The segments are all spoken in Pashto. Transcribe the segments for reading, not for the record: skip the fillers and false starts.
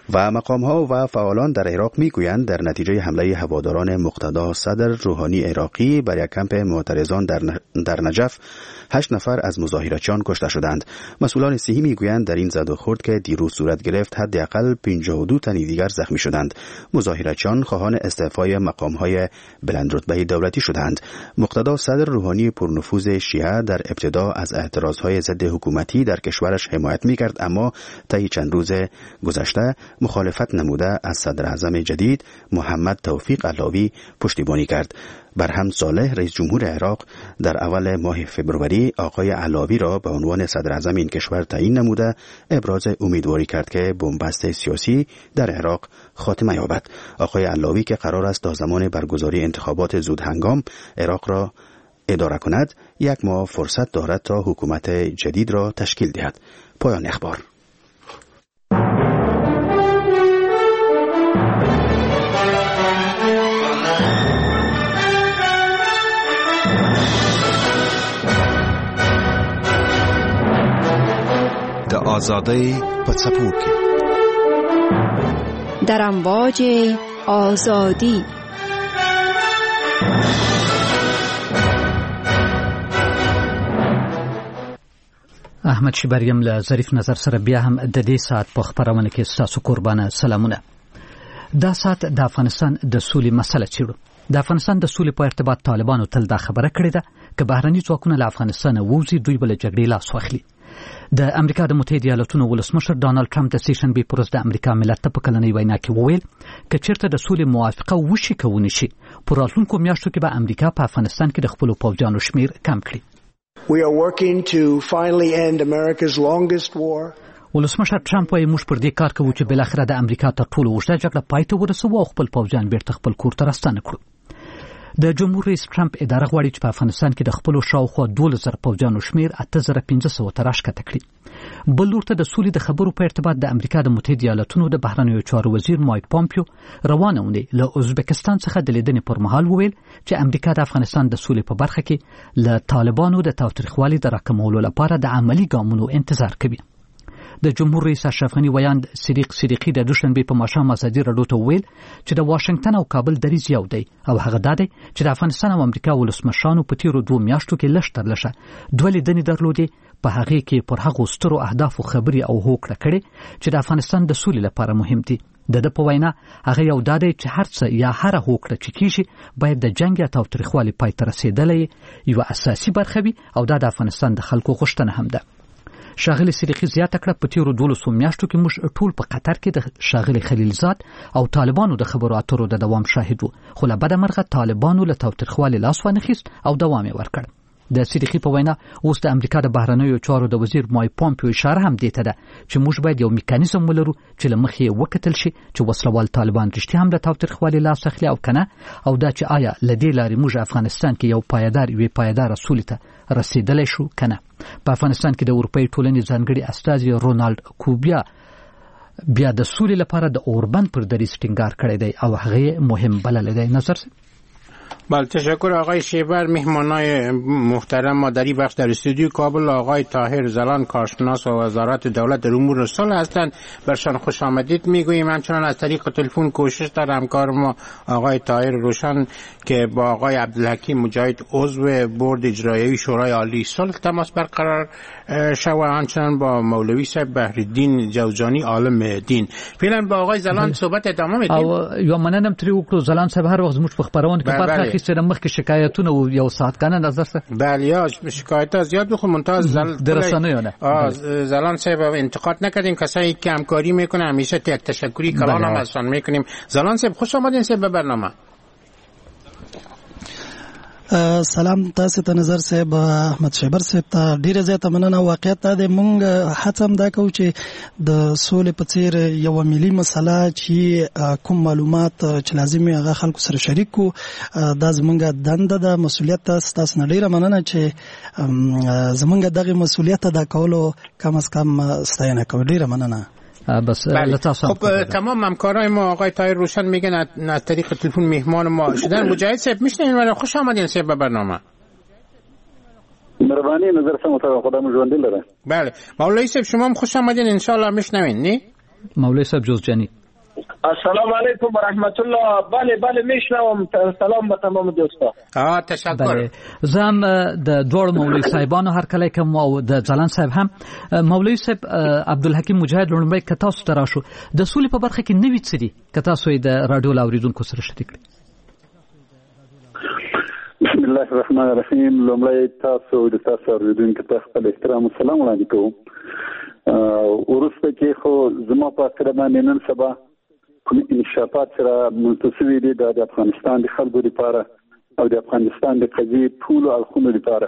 و مقام‌ها و فعالان در عراق می‌گویند در نتیجه حمله هواداران مقتدا صدر روحانی عراقی بر یک کمپ معترضان در نجف 8 نفر از مظاهرچیان کشته شدند. مسئولان صحی می‌گویند در این زد و خورد که دیروز صورت گرفت حداقل 52 تن دیگر زخمی شدند. مظاهرچیان خواهان استعفای مقام‌های بلندرتبه دولتی شدند. مقتدا صدر روحانی پرنفوذ شیعه در ابتدا از اعتراضهای ضد حکومتی در کشورش حمایت می‌کرد، اما طی چند روز گذشته مخالفت نموده از صدر اعظم جدید محمد توفیق علاوی پشتیبانی کرد. برهم صالح رئیس جمهور عراق در اول ماه فوریه آقای علاوی را به عنوان صدر اعظم این کشور تعیین نموده ابراز امیدواری کرد که بنبست سیاسی در عراق خاتمه یابد. آقای علاوی که قرار است تا زمان برگزاری انتخابات زود هنگام عراق را اداره کند، 1 ماه فرصت دارد تا حکومت جدید را تشکیل دهد. پایان اخبار. د آزادۍ په څپو کې در امواج آزادی احمد شبریم له ظریف نظر سره بیا هم د دې ساعت په خبرونه کې ستاسو قربانه سلامونه. دا ساعت د افغانستان د سولې مسله چیرو. د افغانستان د سولې په ارتباط طالبانو تل دا خبره کړې ده چې بهرني ځواکونه له افغانستان ووځي دوی بل جګړې لاس واخلي. د امریکا د متحده ایالاتونو ولسمشر ډانلډ ټرمپ د سیشن بي پروز د امریکا ملت ته په کلنۍ وینا کې وویل چې چیرته د سولې موافقه وشي کوي شي پر راتلونکو میاشتو کې به امریکا په افغانستان کې د خپل پوځیانو شمیر کم کړي. We are working to finally end America's longest war. ولسمشر ټرمپ وايي موږ پر دې کار کوو چې بل اخره د امریکا تر ټولو اوږده جګړه پای ته ورسوو او خپل پوځیان بیرته خپل کور ته راستانه کړو. د جمهور رئیس ټرمپ اداره غواړي چې په افغانستان کې د خپل شاوخوا 12000 پوځیانو شمیر 8500 ته راښکته کړي. بل لورته د سولې د خبرو په ارتباط د امریکا د متحده ایالاتونو د بهرنیو چارو وزیر مایک پامپیو روانه اونۍ له ازبکستان څخه د لیدنې پر مهال وویل چې امریکا د افغانستان د سولې په برخه کې له طالبانو د تاوتریخوالي د راکمولو لپاره د عملی ګامونو انتظار کوي. د جمهور رئیس اشرف غنی ویاند صدیقی د دوشنبه په ماښام ازادي راډیو ته ویل چې د واشنگټن او کابل دریځ یو دی او هغه دا دی چې د افغانستان او امریکا ولسمشرانو په تیرو 2 میاشتو کې لږ تر لږه 2 لیدنې درلودې. په هغه کې پر هغو سترو اهدافو خبري او هوکړه کړي چې د افغانستان د سولې لپاره مهم دي. د په وینا هغه یو دا دی چې هر څه یا هر هوکړه چې کیږي باید د جنگ یا تاوتریخوالي پای ته رسیدلې یو اساسي برخه وي او دا د افغانستان د خلکو غوښتنه هم ده. شاغلی صدیقی زیاته کړه په تیرو 12 میاشتو کې موږ ټول په قطر کې د شاغلی خلیلزاد او طالبانو د خبرو اترو د دوام شاهد وو، خو له بده مرغه طالبانو له تاوتریخوالي لاس وانخیست او دوام یې ورکړ. د صدیقی په وینا اوس د امریکا د بهرنیو چارو د وزیر مایک پامپیو اشاره هم دیته ده چې موږ باید یو میکانیزم ولرو چې له مخې وکتل شي چې وسلوال طالبان رښتیا هم د تاوتریخوالي لاس اخلي او کنه، او دا چې آیا لدې لارې موږ افغانستان کې یو پایدار سولې ته رسیدلی شو کنه. په افغانستان کې د اروپאי ټولنې ځانګړي استازي رونالد کوبیا بیا د سولې لپاره د اوربند پر دریځ ټینګار کړی دی او هغه مهم بللی دی. نظر بله، تشکر آقای شیبر. مهمانای محترم ما در این بخش در استودیو کابل آقای طاهر زلان کارشناس و وزارت دولت در امور رسال هستند، برشان خوش آمدید میگوییم. همچنان از طریق تلفن کوشش در همکار ما آقای طاهر روشن که با آقای عبدالحکیم مجاهد عضو بورد اجرایی شورای عالی صلح تماس برقرار شود، همچنان با مولوی صاحب بهرالدین جوزجانی عالم دین. فعلا با آقای زلان صحبت ادامه میدیم. او یو مننم تری وکړو. زلان صاحب هر وخت زموږ په خبرونه کې برخه اخیسته، مخکې شکایتونه او یو ساعت کنه نظر سره. بله، یا شکایت زیاد بخو ممتاز درسانه زلان صاحب انتقاد نکردیم، کسایی که همکاری میکنه همیشه تشکری کلان هم ازشان میکنیم. زلان صاحب خوش آمدین صاحب به برنامه. سلام تاسو ته نظر صاحب، احمد شیبر صاحب ته ډیره زیاته مننه. واقعیت دا دی مونږ هڅه هم دا کوو چې د سولې په څیر یو ملي مسله چې کوم معلومات چې لازمي هغه خلکو سره شریک کو، دا زمونږ دنده ده، مسؤلیت ده. تاسو نه ډیره مننه چې زمونږ دغه مسؤلیت ادا کولو کم از کم ستاینه کوو. ډیره مننه. بس خب تمام همکارای ما آقای طاهر روشن میگن از طریق تلفن مهمان ما شدن. مجاهد صاحب میشنین ولی خوش آمدین صاحب به برنامه. مهربانی نظر سم خدا مجوندی لره. بله مولوی صاحب شما هم خوش آمدین ان شاء الله میشنوین. نی مولوی صاحب جوزجانی. السلام علیکم و رحمت الله. بله میشنوم. سلام به تمام دوستا. تشکر. زم د دوړ مولوی صاحبانو هر کله کوم او د ځلان صاحب هم مولوی صاحب عبدالحکیم مجاهد لومړی کتا سو تراشو د سولې په برخه کې نوې څه دي کتا سو د رادیو لاوریدونکو سره شریک کړي. بسم الله الرحمن الرحیم. لومړی تاسو د تاسو اوریدونکو ته خپل احترام او سلام وړاندې کوم. ورسته کې خو زما په اړه باندې نن سبا کوم انشاءات سره متصوي دي د افغانستان د خلکو لپاره او د افغانستان د قضیې ټول اړخونو لپاره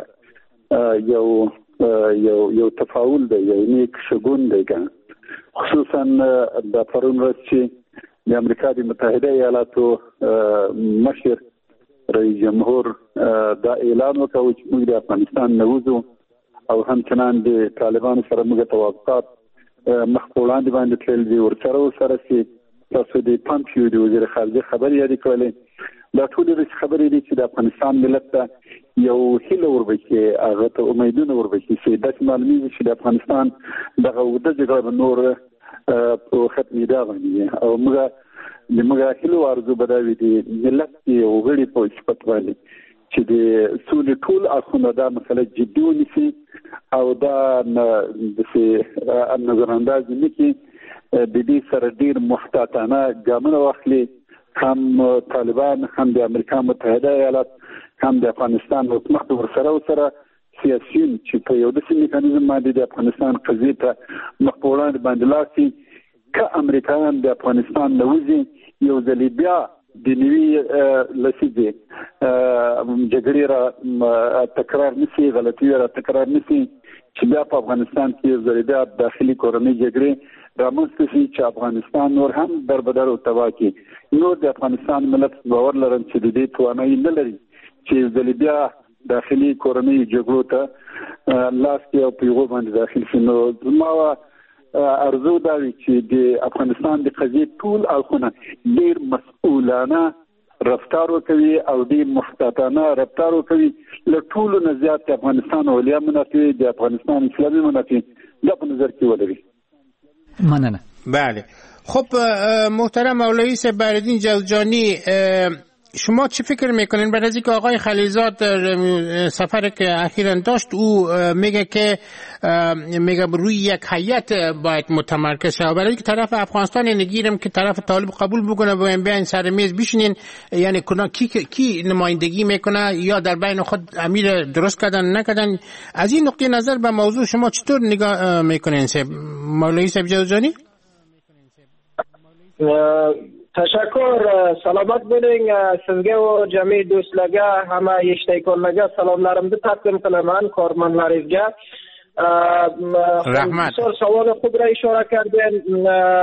یو تفاعل دی، یو نیک شګون دی کنه. خصوصا د پرون ورځ چې د امریکا د متحده ایالاتو مشر رئیس جمهور دا اعلان وکړ چې موږ د افغانستان نوځو او همچنان د طالبانو سره موږ توافقات مخ په وړاندې باندې تلل دي. ورسره چې تاسو د پامپیو د وزیر خارجه خبرې یادې کړلې، دا ټول د خبرې دي چې د افغانستان ملت ته یو هیله وربکي، هغه ته امیدونه وربکي چې د معلومي چې د افغانستان دغه وده جګړه نور په ختمي دا باندې او موږ هیله ورزو بداوي دي ملت یو غړي په صفت باندې چې د سولې ټول اخونه دا مسله جدي ونیسي او دا د نظرانداز نکي د دې سره ډیر محتاطانه ګامونه واخلي، هم طالبان هم د امریکا متحده ایالات هم د افغانستان حکومت ورسره سیاسيون چې په یو داسې میکانیزم باندې د افغانستان قضیې ته مخ په وړاندې باندې لاړ شي که امریکایان د افغانستان نوځي یو ځل بیا د نوي لسیدي جګړې را تکرار نشي، غلطي را تکرار نشي چې بیا په افغانستان کې زریدا داخلي کورنۍ جګړې رامنځته شي چې افغانستان نور هم دربدر او تباه کړي. نور د افغانستان ملت باور لرم چې د دې توانایي نه لري چې د بیا داخلي کورنۍ جګړو ته لاس کې او پیغو باندې داخل شي. نو ما ارزو دا چې د افغانستان د قضیې ټول اړخونه ډیر مسؤلانه رفتار وکوي او ډیر محتاطانه رفتار وکوي. له ټولو نه زیات د افغانستان اولیا منافع د افغانستان اسلامي منافع دا په نظر کې ولري. مننه. بله خب محترم مولوی صاحب بردین جوزجانی، شما چی فکر میکنین بعد از اینکه آقای خلیلزاد سفر که اخیراً داشت او میگه روی یک هیئت باید متمرکز شه، برای اینکه طرف افغانستان نگیرم که طرف طالب قبول بکنه و بیاین سر میز بشینین، یعنی کی نمایندگی میکنه یا در بین خود امیر درست کردن نکردن. از این نقطه نظر به موضوع شما چطور نگاه میکنین مولوی صاحب جوزجانی؟ تشکر. سلامت بودین سنگه و جمعی دوستلگه همه یشتیکانلگه سلاملارم ده تقدیم کنم کارمندلارگه. رحمت. سوال خوب را اشاره کردین.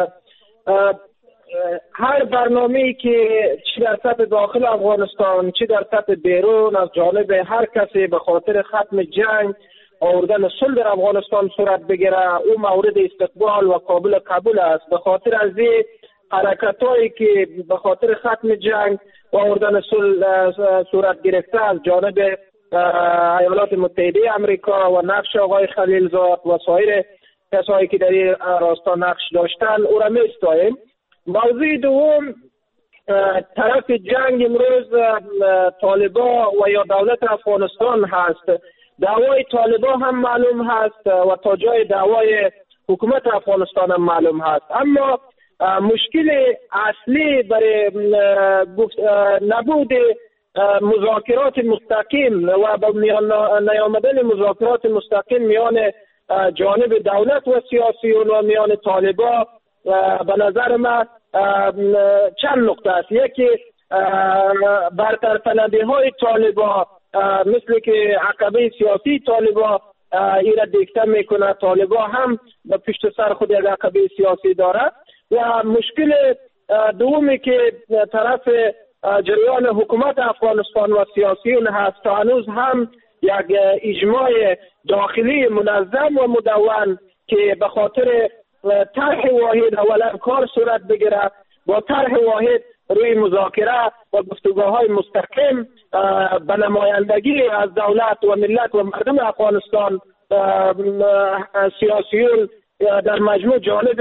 هر برنامه‌ای که چی در سطح داخل افغانستان چی در سطح بیرون از جانب هر کسی به خاطر ختم جنگ آوردن صلح در افغانستان صورت بگیره او مورد استقبال و قابل قبول است. به خاطر از حرکتایی که به خاطر ختم جنگ و آوردن صلح صورت گرفته از جانب ایالات متحده آمریکا و نقش آقای خلیلزاد و سایر کسایی که در این راستا نقش داشتن او را می‌ستاییم. موضوع دوم، طرف جنگ امروز طالبان و یا دولت افغانستان هست. دعوای طالبان هم معلوم هست و تا جای دعوای حکومت افغانستان هم معلوم هست، اما مشکل اصلی برای نبود مذاکرات مستقیم و با نیامدن مذاکرات مستقیم میان جانب دولت و سیاسیون و میان طالبان به نظر من چند نقطه است. یکی برطرف‌کننده های طالبان مثل که عقبه سیاسی طالبان ایرا دیکته میکنه، طالبان هم به پشت سر خود یک عقبه سیاسی داره. و مشکل دومی که طرف جریان حکومت افغانستان و سیاسیون هست، تا هنوز هم یک اجماع داخلی منظم و مدون که به خاطر طرح واحد اولا کار صورت بگیره، با طرح واحد روی مذاکره و گفتگوهای مستقیم به نمایندگی از دولت و ملت و مردم افغانستان سیاسیون در مجموع جانب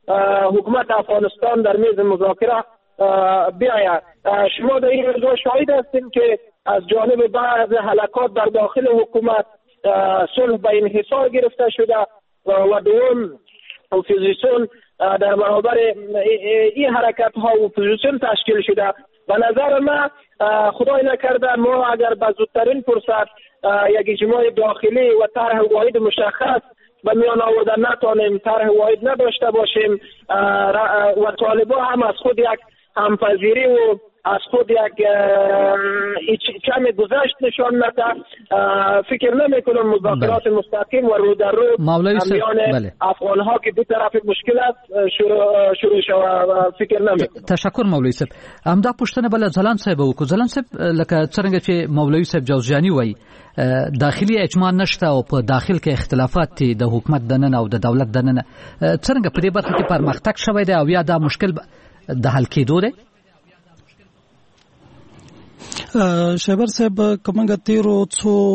حکومت افغانستان در میز مذاکره بیاید. شما در این روزها شاهد هستیم که از جانب بعض حلقات در داخل حکومت صلح به انحصار گرفته شده و دوم اپوزیسیون در برابر این حرکت ها اپوزیسیون تشکیل شده. به نظر من خدای نکرده ما اگر به زودترین فرصت یک اجماع داخلی و طرح واحد مشخص به میان آوردن نتانیم، طرح واحد نداشته باشیم و طالبان هم از خود یک همپذیری و از خود یک کمی گذشت نشان نده، فکر نمی کنم مذاکرات مستقیم و رو در رو میان افغان ها که دو طرف مشکل است شروع شود فکر نمی کنم. تشکر مولوی صاحب. همدا پوښتنه بل ځلان صاحب وکړو. ځلان صاحب لکه څنګه چې مولوی صاحب جوزجاني وایي داخلي اجماع نشته او په داخل کې اختلافات دي د حکومت دننه او د دولت دننه، څنګه په دې برخه کې پرمختګ شوی دی او یا دا مشکل د حل کېدو دی؟ شهبر صاحب کومه تیرو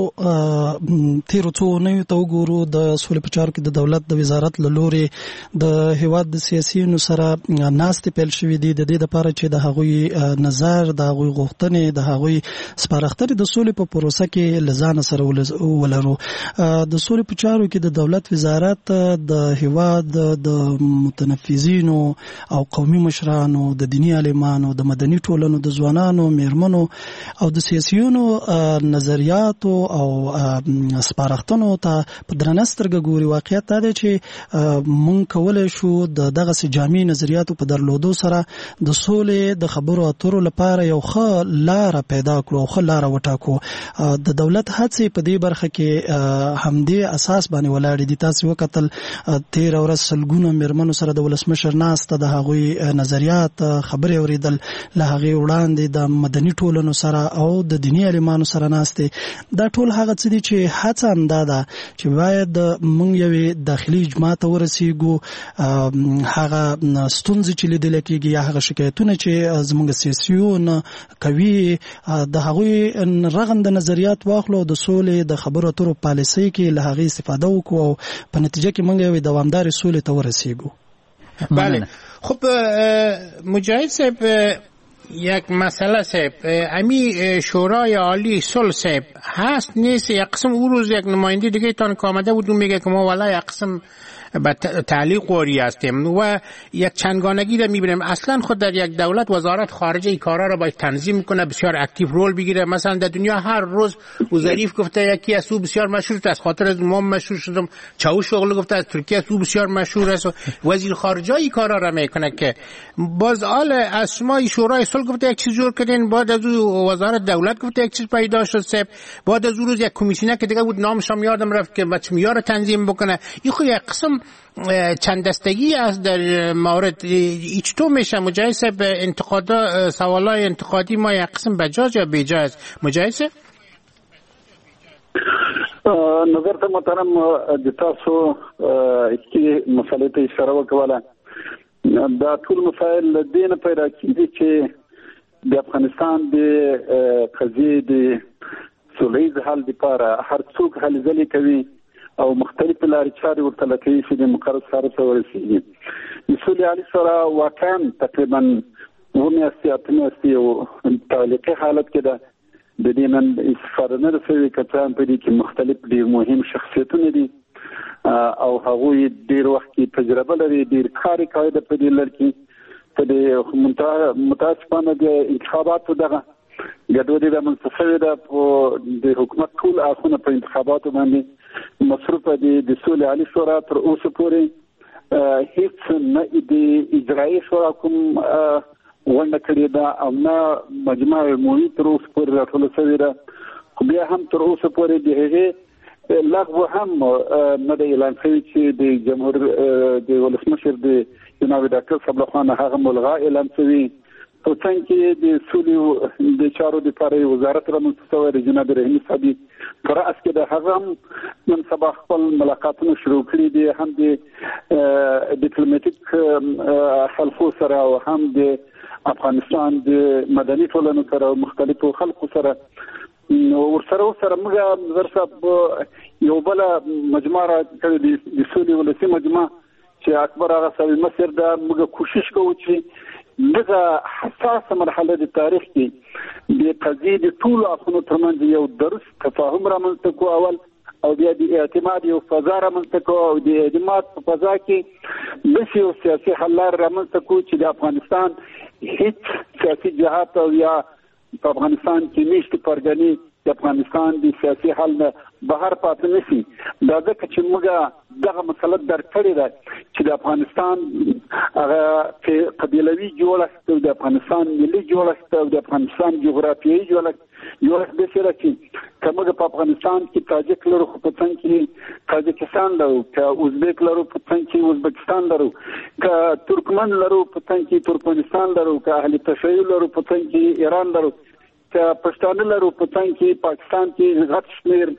څو نه ته وګورو د سولې په چارو کې د دولت د وزارت له لوري د هیواد د سیاسيونو سره ناستې پیل شوې دي د دې لپاره چې د هغوی نظر، د هغوی غوښتنې، د هغوی سپارښتنې د سولې په پروسه کې لزان سره ولرو. د سولې په چارو کې د دولت وزارت د هیواد د متنفذینو او قومي مشرانو، د دینی عالمانو، د مدني ټولنو، د ځوانانو، میرمنو او د سیاسيونو نظریاتو او سپارښتنو ته په درنه سترګه ګوري. واقعیت دا دی چې مونږ کولی شو دغه جامع نظریاتو په درلودو سره د سولې د خبرو اترو لپاره یو ښه لاره پیدا کړو او ښه لاره وټاکو. د دولت هڅې په دې برخه کې همدې اساس باندې ولاړې دي. تاسو وکتل 13 ورځ سلګونه میرمنو سره د ولسمشر ناسته د هغوی نظریات خبرې اوریدل، له هغې وړاندې د مدني ټولنو سره او د دینی عالمانو سره ناسته. دا ټول هغه څه دي چې هڅه انده ده چې باید موږ یو داخلي اجماع ته ورسیږو. هغه ستونزې چې لیدل کېږي یا هغه شکایتونه چې زموږ سیاسيون کوي د هغوی رغنده نظریات واخلو، د سولې د خبرو اترو پالیسۍ کې له هغې استفاده وکړو او په نتیجه کې موږ یو دوامدارې سولې ته ورسیږو. بله خب مجاهد صاحب یک مسئله صاحب، امی شورای عالی صلح صاحب هست نیست؟ یک قسم اون روز یک نماینده دیگه تان که آمده بود میگه که ما والا یک قسم به تعلیق قوری هستیم و یک چندگانگی را میبینیم. اصلا خود در یک دولت وزارت خارجه این کارا را باید تنظیم کنه، بسیار اکتیو رول بگیره. مثلا در دنیا هر روز او ظریف گفته یکی از او بسیار مشهور است، از خاطر از ما مشهور شدم. چاوشوغلو گفته از ترکیه از او بسیار مشهور است. وزیر خارجه این کارا را میکنه که باز از شما شورای صلح گفته یک چیز جور کردین، بعد از او وزارت دولت گفته یک چیز پیدا شد صاحب، بعد از اون روز یک کمیسیونه که دیگه بود نامش هم یادم رفت که بچه میاره تنظیم بکنه. این خو یک قسم چند دستگی است در مورد. چطور میشه مجاهد صاحب انتقادا سوالای انتقادی ما یک قسم بجاز یا بیجاز؟ مجاهد صاحب نظر ته محترم د تاسو چې مسلې ته اشاره وکړه، دا ټول مسایل دینه پیدا کیږي چې د افغانستان د قضیې د سولهییز حل لپاره هر څوک هلې ځلې کوي او مختلف لارې چارې ورته لټوي چې د مقرر سره ته ورسیږي. د سولې عالي سره واقعا تقریبا 9 میاشتې 8 میاشتې یو تعلیقي حالت کې ده. د دې نن استفاده نه رسوي که څه هم په دې کې مختلف ډېر مهم شخصیتونه دي او هغوی ډېر وخت کې تجربه لري، ډېر کار یې کړی ده په دې لړ کې. په دې متاسفانه د انتخاباتو دغه ګډوډي رامنځته شوې ده. د حکومت ټول اړخونه په انتخاباتو باندې مصروفه دي. د سولې عالي شورا تر اوسه پورې هیڅ نه د اجرایي شورا کوم غونډه کړې ده او نه مجمع عمومي تر اوسه پورې راټوله شوې ده. خو بیا هم تر اوسه پورې د هغې لغوه هم نه ده اعلان شوی چې د جمهور د ولسمشر د جناب ډاکټر صاحب لخوا نه هغه ملغا اعلان شوی. په څنګه کې د سولې د چارو لپاره وزارت رامنځته شوی د جناب رحیمي صاحب پر اس کې د هغه نن سبا خپل ملاقاتونه شروع کړي دي، هم د ډیپلوماټیک خلکو سره او هم د افغانستان د مدني ټولنو سره او مختلفو خلکو سره. ورسره موږ نظر صاحب یو بل مجموعه کړې د سولې ولسي مجموعه چې اکبر هغه سوي مصر دا موږ کوشش کوو چې دغه حساسه مرحله د تاریخ کې د قضیې د ټولو اړخونو ترمنځ یو درست تفاهم رامنځته کوو اول، او بیا د اعتماد یو فضا رامنځته کوو، او د اعتماد په فضا کې داسې یو سیاسي حل لارې رامنځته کوو چې د افغانستان هیڅ سیاسي جهات او یا په افغانستان کې نشته پرګنې د افغانستان د سیاسي حل نه بهر پاتې نشي. دا ځکه چې موږ دغه مسله درک کړې ده چې د افغانستان هغه قبیلوي جوړښت او د افغانستان ملي جوړښت او د افغانستان جغرافیایي جوړښت د سره چې کومه په افغانستان کې تاجک لرو، خو په څنګ کې تاجکستان لرو، که ازبک لرو په څنګ کې ازبکستان لرو، که ترکمن لرو په څنګ کې ترکمنستان لرو، که اهل تشیع لرو په څنګ کې ایران لرو، که پښتانه لرو په څنګ کې پاکستان کې غټ شمېر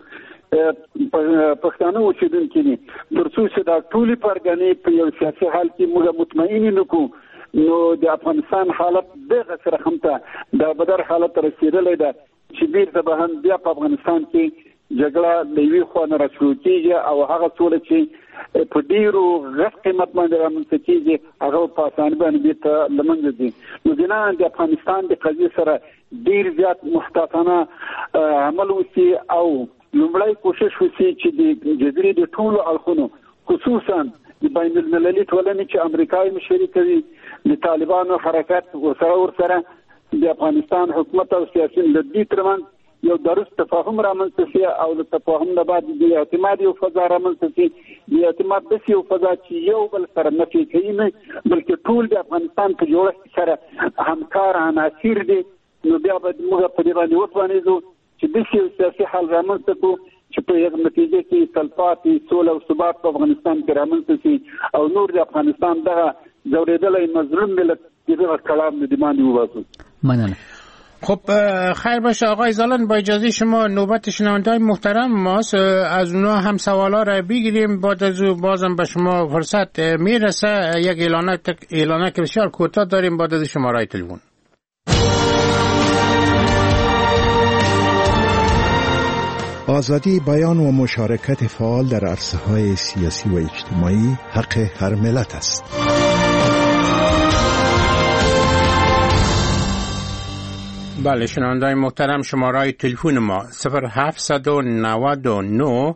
پښتانه اوسېدونکي دي. ترڅو چې دا ټولې پرګنې په یو سیاسي حال کې موږ مطمئن نه کړو، نو د افغانستان حالت دغه سره هم ته د بدر حالت رسېدلی ده چې بیرته به هم بیا په افغانستان کې جګړه د یوې خوا نه راشروع کېږي او هغه څوله چې په ډېرو غټ قیمت باندې رامنځته کېږي هغه په اسانۍ باندې بیرته له منځه ځي. نو بنا د افغانستان د قضیې سره ډېر زیات محتاطانه عمل وشي او لومړی کوشش وشي چې د جزیرې د ټولو اړخونو خصوصا د بین المللي ټولنې چې امریکا یې مشري کوي، د طالبانو حرکت ورسره د افغانستان حکومت او سیاسي لدی ترمنځ یو درست تفاهم رامنځته شي او د تفاهم نه بعد د اعتماد یو فضا رامنځته شي. د اعتماد داسې یو فضا چې یو بل سره نفي کوي نه، بلکې ټول د افغانستان په جوړښت سره همکار عناصر دي. نو بیا به موږ په دې باندې وتوانېږو چې داسې یو سیاسي حل رامنځته کړو چې په یو نتیجه کې تلپاتې سوله او ثبات په افغانستان کې رامنځته شي او نور د افغانستان دغه ځورېدلی مظلوم ملت دغه کلام د دیمانی وباسو. مننه. خب خیر باشه آقای زالان، با اجازه شما نوبت شنونده‌های محترم ماست، از اونها هم سوالا را بگیریم. بعد از او بازم به شما فرصت میرسه. یک اعلانک بسیار کوتاه داریم بعد از شماره تلفن. آزادی بیان و مشارکت فعال در عرصه‌های سیاسی و اجتماعی حق هر ملت است. بله شنونده‌های محترم، شماره تلفن ما 0799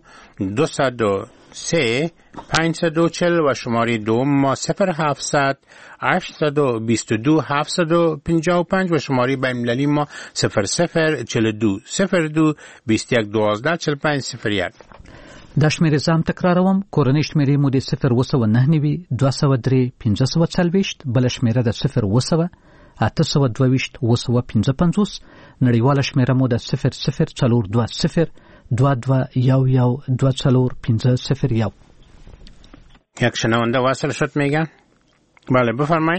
203 540 و شماره دوم ما 0700 822 755 و شماره بین‌المللی ما 0042 02 21 12 45 01. دا شمېرې زام تکراروم. کورنۍ شمېرې مو د 0999 203 1540، بل شمېره د 0 822 955، نړیواله شمېره مو د 0042 2211 24501. یک شنونده واصل شد میگن. بله بفرمایید.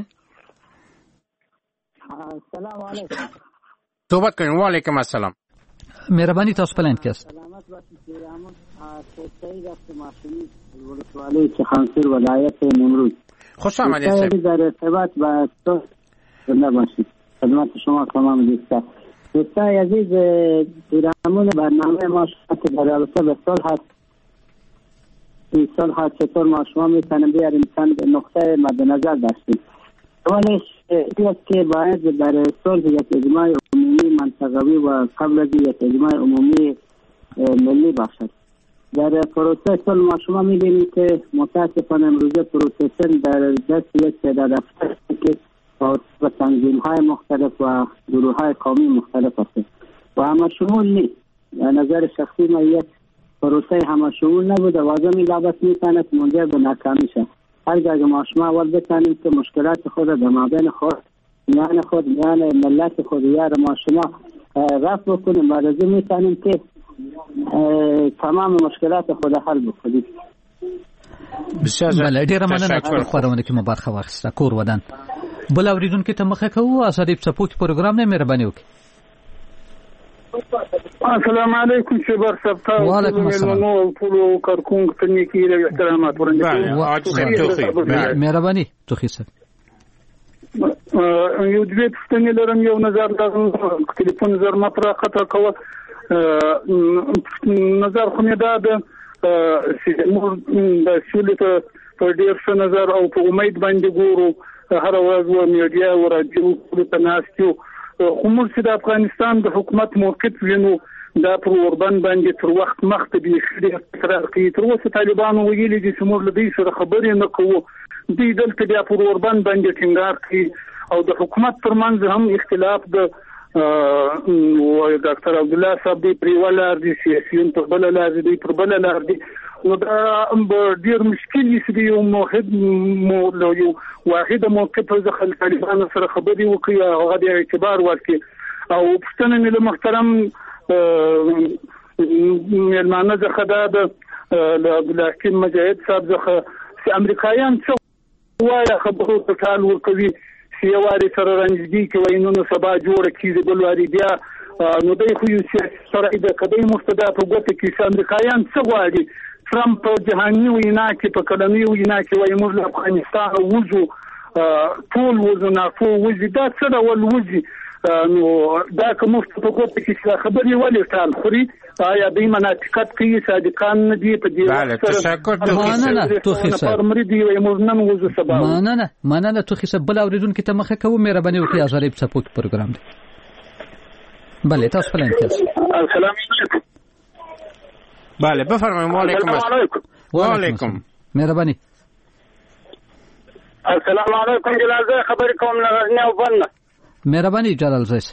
سلام علیکم. صحبت کنیم. و علیکم السلام. مهربانی تاسو په لاین کې است. سلامت باشئ. رحمت سید است ماشینی ولسوالی چخانسور ولایت نیمروز. خوش آمدید. در ارتباط با تو زنده باشید. خدمت شما تمام دوستان. دوستان عزیز، پیرامون برنامه ما شما که در رابطه به صلح هست، این صلح چطور ما شما میتونیم بیاریم چند نقطه مد نظر داشتیم. اولش این است که باید در صلح یک اجماع عمومی منطقوی و قبل از یک اجماع عمومی ملی باشد. در پروسه صلح ما شما میبینید که متاسفانه امروزه پروسه در دست یک تعداد افراد که و تنظیم‌های مختلف و گروه‌های قومی مختلف است و همشمول نیست. نظر شخصی ما یک پروسه همشمول نبوده و از این بابت میتواند منجر به ناکامی شود. هرگاه ما شما اول بتوانیم که مشکلات خود در مابین خود، میان خود، میان ملت خود یا ما شما رفع بکنیم، بعد از این میتوانیم که تمام مشکلات خود حل بکنیم. بله ډیره مننه چې خبرونه کې مبارکه واخیسته. کور ودان بل اوریدونکو ته مخه کوو. اسادی په سپوت پروګرام نه مهرباني وکړئ. السلام علیکم شبر سبتا. وعلیکم السلام. نو ټول کارکون ته نیکی له احترامات ورنه. مهرباني توخی صاحب. یو دې پښتنې لرم، یو نظر د ټلیفون زر مطرح خطر کوه. نظر خو مې دا موږ د سولې ته په ډیر ښه نظر او په امید باندې ګورو. هر ورځ و میډیا او راډیو ته ناستو، خو موږ چې د افغانستان د حکومت موقف وینو دا پر اوربند باندې تر وخت مخته به خېډه تکرار کوي. تر اوسه طالبانو ویلي دي چې موږ له دې سره خبرې نه کوو. دوی دلته بیا پر اوربند باندې ټینګار کوي او د حکومت ترمنځ هم اختلاف د ډاکټر عبد الله صاحب دی پر ولر دي سیاسيون پر بل لار دي پر بل لار دي. نو دا ډیر مشکل دي یو موحد یو واحد موقف ځخه طالبانو سره خبرې وکړي او غوډه اعتبار ورکړي. او پښتنه مل محترم مېلمانه ځخه دا د عبد الحکیم مجاهد صاحب ځخه چې امریکایان څو وايي خبرو ته ټال ورکوي چې یو واري سره رنځدي کوي نو سبا جوړ کیږي بل واري بیا نو دوی خو یو سره د کډې مستدا په ګوته کې چې امریکایان څو وايي ترامپ جهاني وینا کې په کلمي وینا کې وايي موږ افغانستان وځو ټول وځو نه خو وځي دا څه ډول وځي. نو دا کوم څه په ګوته کې خبرې ولې ټال خوري آیا به مناطقت کې صادقان نه دي په دې تشکر مننه توخي صاحب پرمری دی موږ نن وځو سبا مننه توخي صاحب بل اوریدونکو ته مخه کوم مهرباني وکړئ غریب سپورت پروګرام دی. بله تاسو فلان کیسه. السلام علیکم. بله بفرمایئ. وعلیکم مهرباني. السلام علیکم جلال زه خبرې کوم نه او بنه مهرباني جلال زیس.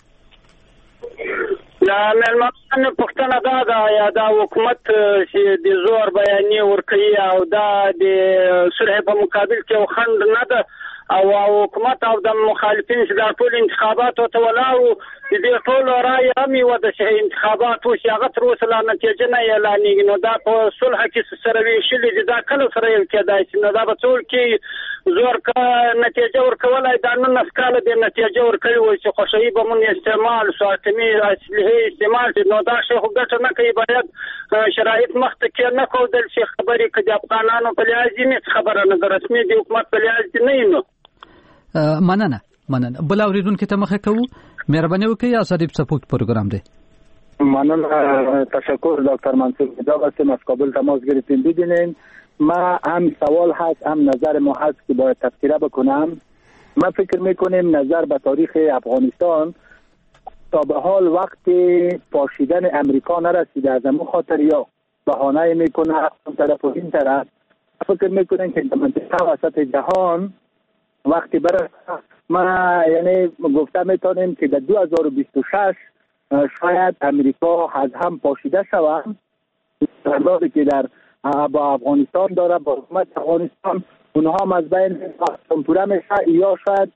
لا مېلمانه پښتنه دا یا دا حکومت چې د زور بیانې ورکوي او دا د صلح په مقابل کې خند نه ده او حکومت او د مخالفین چې دا ټول انتخابات ته ولاړو د دې ټول رائے هم یو د انتخابات او هغه تر اوسه لا نتیجه نه اعلانېږي. نو دا په صلح کې سره ویشلې دا کله سره یو کېدای چې نو دا به ټول کې زور کا نتیجه ورکولای دا نن اسکاله د نتیجه ورکوي و چې خوشحالي به مون استعمال ساتمي اصلي استعمال نو دا شی خو ګټه نه کوي. باید شرایط مخته کې نه کول چې خبرې کړي افغانانو په لحاظ نه خبره نه رسمي د حکومت په لحاظ نه نو مننه بل اوریدونکو ته مخه کوو مهرباني وکړئ غریب سپورت پروګرام دی. ممنون تشکر دکتر منصور دا واسه از کابل تماس گرفتیم. ببینید ما هم سوال هست هم نظر ما هست که باید تذکره بکنم. ما فکر میکنیم نظر به تاریخ افغانستان تا به حال وقت پاشیدن امریکا نرسیده. از همون خاطر یا بهانه میکنه اون طرف و این طرف فکر میکنیم که منطقه وسط جهان وقتی برسه ما یعنی گفته میتونیم که در 2026 شاید امریکا از هم پاشیده شود. قراردادی که در با افغانستان داره با حکومت افغانستان اونها هم از بین پوره میشه یا شاید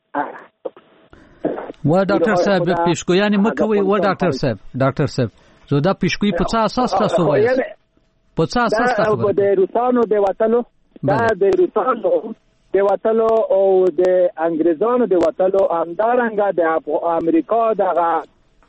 و ډاکټر صاحب پیشګویانې مکوي و ډاکټر صاحب زه دا پیشګویي په څه اساس تاسو وایي په څه اساس تاسو د روسانو د وټلو دا د روسانو د وټلو او د انګريزانو د وټلو همدارنګه د امریکا دغه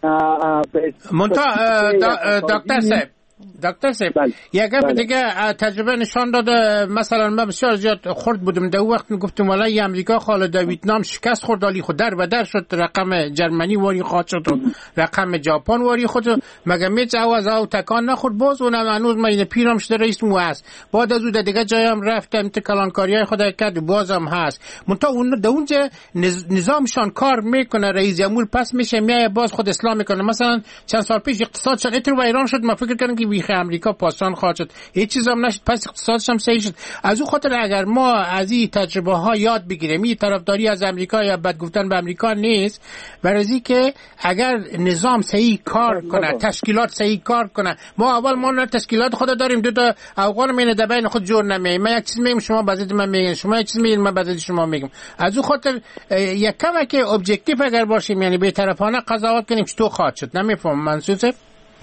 دکتر صاحب یک گپ دیگه تجربه نشان داده. مثلا من بسیار زیاد خرد بودم در وقت میگفتم والله امریکا خال در ویتنام شکست خورد ولی خود در بدر شد رقم جرمنی واری خواهد شد و رقم ژاپن واری خود مگه میچ او تکان نخورد. باز اونم هنوز من پیرم شده رئیس مو هست. بعد از اون دیگه جایم رفتم کلانکاری خود کرد بازم هست. منتها اون در اونجا نظامشان کار میکنه. رئیس جمهور پس میشه میای باز خود اصلاح میکنه. مثلا چند سال پیش اقتصادشان اتر و ایران شد. من فکر کردم که بیخی امریکا پاسان خواهد شد. هیچ چیز هم نشد. پس اقتصادش هم صحیح شد. از اون خاطر اگر ما از این تجربه ها یاد بگیریم این طرفداری از امریکا یا بد گفتن به امریکا نیست. برای که اگر نظام صحیح کار کنه تشکیلات صحیح کار کنه. ما اول ما تشکیلات خود داریم دو تا افغان مینه در بین خود جور نمیه. من یک چیز میگم شما بعضی من میگین شما یک چیز میگین من بعضی شما میگم. از اون خاطر یک کم که ابجکتیو اگر باشیم یعنی بی‌طرفانه قضاوت کنیم چطور خواهد شد. نمیفهم منصور صاحب.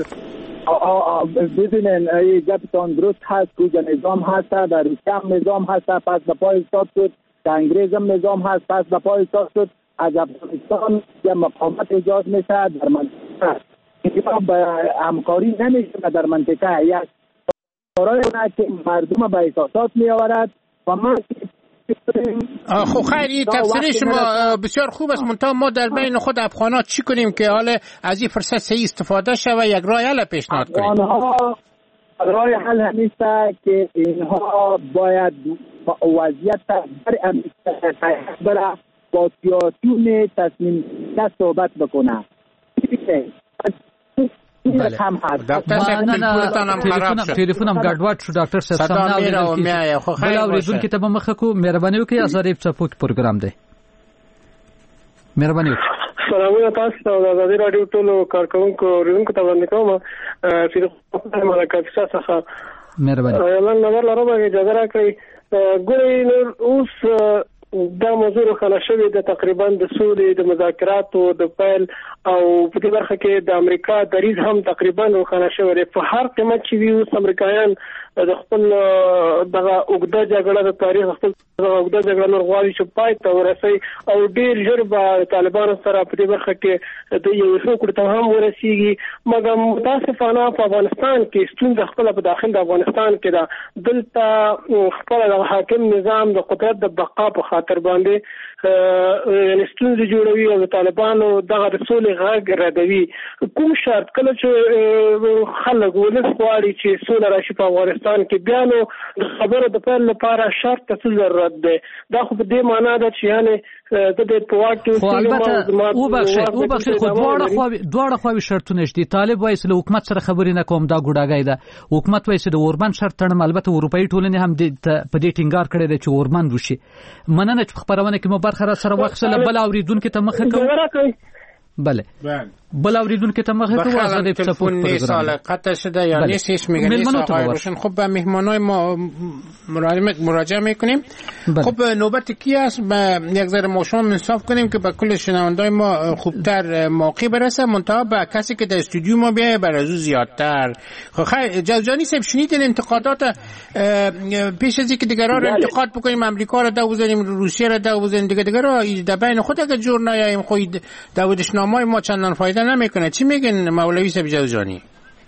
ببینن ای گپتان درست هست که نظام هست در روسیه هم نظام هست پس به پای ایستاد شد. در انگلیس هم نظام هست پس به پای ایستاد شد. از افغانستان یه مقاومت ایجاد میشه در منطقه اینجا به همکاری نمیشه در منطقه یک کارهای که مردم به احساسات میآورد و ما خب خیلی تفسیر شما بسیار خوب است. منتها ما در بین خود افغانات چی کنیم که حالا از این فرصت صحیح استفاده شه و یک راه حل پیشنهاد کنیم؟ راه حل همیست که اینها باید وضعیت در امریکا برای با سیاسیون تصمیم دست صحبت بکنه. بله. تلفنم ګډوډ شو ډاکټر صاحب سم نه خو خیر اوریدونکو ته به مخه کو مهرباني وکړئ ازارې په پروګرام دی مهرباني وکړئ. سلامونه تاسو ته د ازادي رادیو ټولو کارکونکو اوریدونکو ته وړاندې کوم چې د ملکه څخه مهرباني اعلان نمبر لرم اجازه راکړئ. ګورئ اوس دا موضوع روښانه شوې ده تقریبا د سولې د مذاکراتو د پیل او په دې برخه کې د امریکا دریځ هم تقریبا روښانه شوی دی. په هر قیمت چې وي اوس امریکایان د خپل دغه اوږده جګړه د تاریخ خپل اوږده جګړه نور غواړي چې پای ته ورسي او ډېر ژر به طالبانو سره په دې برخه کې د یو څوک ته هم ورسیږي. مګر متاسفانه په افغانستان کې ستونزه خپل په داخل د افغانستان کې ده. دلته خپل د حاکم نظام د قدرت د بقا په خاطر باندې ستونزې جوړوي او د طالبانو دغه رسول غږ ردوي. کوم شرط کله چې خلک ولس غواړي چې سوله راشي په افغانستان کې بیا نو د خبرو د پیل لپاره شرط ته ضرورت دی. دا خو په دې معنا ده چې یعنی د دې په واک کې او بخښي خو دواړه خو شرطونه شته. طالب وایي چې حکومت سره خبرې نه کوم دا ګډاګای ده. حکومت وایي چې د اوربند شرط تړم البته اروپאי ټولنې هم په دې ټینګار کړی دی چې اوربند وشي. مننه چې خبرونه کې مو برخه را سره وښله بل اوریدونکو ته مخه کوم. بله بل اوریدونکو ته مخه کوم از دې سپورت پروگرام سال قطع شده یا نیستش میگن نیست آقای روشن. خب به مهمانای ما مراجعه میکنیم. خب نوبت کی است یک ذره ما شما انصاف کنیم که به کل شنوندای ما خوبتر موقع برسه منتها به کسی که در استودیو ما بیایه بر از او زیادتر. خب خیر جوزجانی صاحب شنیدین انتقادات پیش از اینکه دیگران رو انتقاد بکنیم امریکا رو دو بزنیم روسیه رو دو بزنیم دیگه را در بین خود اگه جور نیاییم خود داودشنامه‌های ما چندان فایده نمیکنه. چی میگن مولوی صاحب جوزجانی؟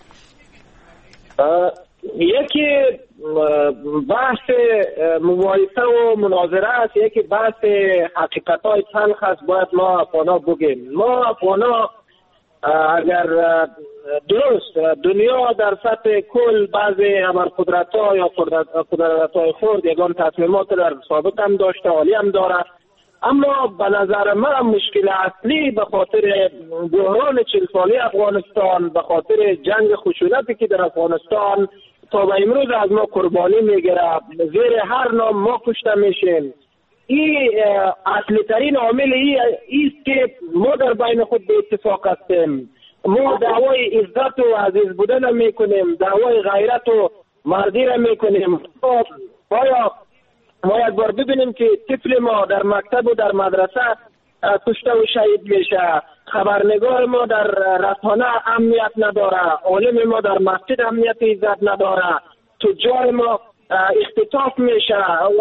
یکی بحث مباحثه و مناظره است، یکی بحث حقیقت‌های تلخ است. باید ما افغانا بگیم ما افغانا اگر درست دنیا در سطح کل بعضی ابرقدرت‌ها یا قدرت‌های خرد یگان تصمیمات در ثابت هم داشته عالی هم داره، اما به نظر من مشکل اصلی به خاطر بحران 40 ساله افغانستان، به خاطر جنگ خشونتی که در افغانستان تا به امروز از ما قربانی میگیره، زیر هر نام ما کشته میشیم. این اصلی ترین عامل ایست که ما در بین خود به اتفاق هستیم. ما دعوای عزت و عزیز بودن میکنیم، دعوای غیرت و مردی را میکنیم. باید ما یک بار ببینیم که طفل ما در مکتب و در مدرسه کشته و شهید میشه، خبرنگار ما در رسانه امنیت نداره، عالم ما در مسجد امنیت عزت نداره، تجار ما اختطاف میشه،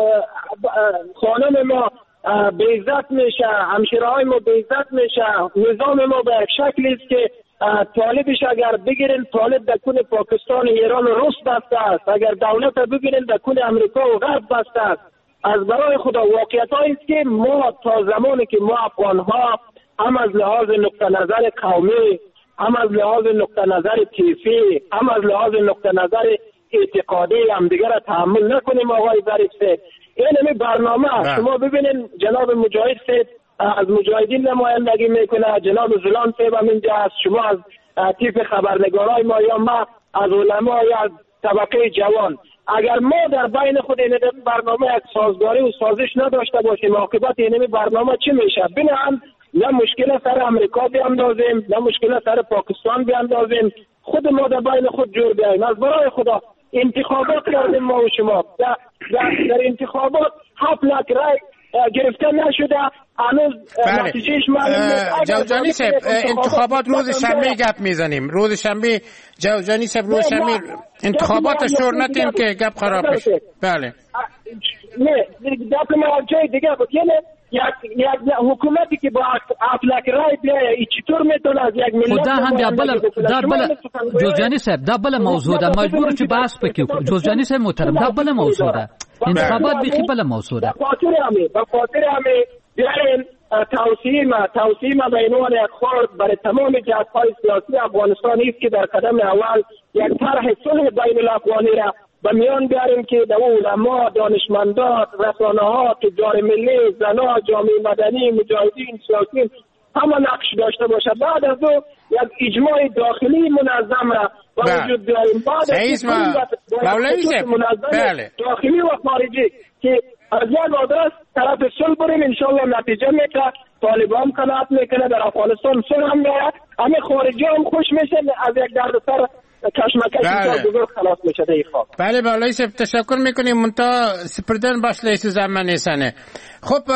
خانم ما به عزت میشه، همشیره های ما به عزت میشه. نظام ما به یک شکلی است که طالبش اگر بگیرین طالب در کون پاکستان، ایران و روس بسته است، اگر دولت بگیرین در کون امریکا و غرب بسته است. از برای خدا واقعیت است که ما تا زمانی که ما افغان ها هم از لحاظ نقطه نظر قومی، هم از لحاظ نقطه نظر طیفی، هم از لحاظ نقطه نظر اعتقادی هم دیگر را تحمل نکنیم آقای ظریف صاحب. این برنامه شما ببینین جناب مجاهد صاحب از مجاهدین نمایندگی میکنه، جناب زلان صاحب هم اینجا هست، شما از طیف خبرنگارای ما یا ما از علما یا از طبقه جوان. اگر ما در بین خود این برنامه یک سازگاری و سازش نداشته باشیم، عاقبت این برنامه چی میشه؟ بنابراین نه مشکل سر امریکا بیاندازیم، نه مشکل سر پاکستان بیاندازیم، خود ما در بین خود جور بیاییم. از برای خدا انتخابات کردیم ما و شما، در انتخابات 7 لک رای گرفته نشده، هنوز نتیجهش معلوم نیست. جوزجانی صاحب انتخابات روز شنبه گپ میزنیم، روز شنبه جوزجانی صاحب روز شنبه انتخابات شور نتیم که گپ خراب بشه. بله نه گپ ما جای دیگه بود. یعنی یک حکومتی که با افلاک رای بیایه ای چطور میتونه از یک ملت خدا هم بیا بله جوزجانی صاحب دا بله موضوع ده، مجبور چې بحث پکې جوزجانی صاحب محترم دا بله موضوع ده، انتخابات بخی بله موضوع ده. به خاطر همه بیاین توصیه به عنوان یک خرد برای تمام جهت‌های سیاسی افغانستان است که در قدم اول یک طرح صلح بین الافغانی را به میان بیاریم که در علما، دانشمندان، رسانه‌ها، تجار ملی، زنان، جامعه مدنی، مجاهدین، سیاسیین همه نقش داشته باشه. بعد از او یک اجماع داخلی منظم را به وجود بیاریم. بعد از منظم داخلی و خارجی که از یک آدرس طرف صلح بریم، انشالله نتیجه میکنه. طالبان قناعت میکنه، در افغانستان صلح هم میاد، همه خارجی هم خوش میشه، از یک دردسر کشمکش بزرگ خلاص میشه. بله مولوی صاحب تشکر میکنیم. منتها سپردن باش لیس زمان نیسانه. خب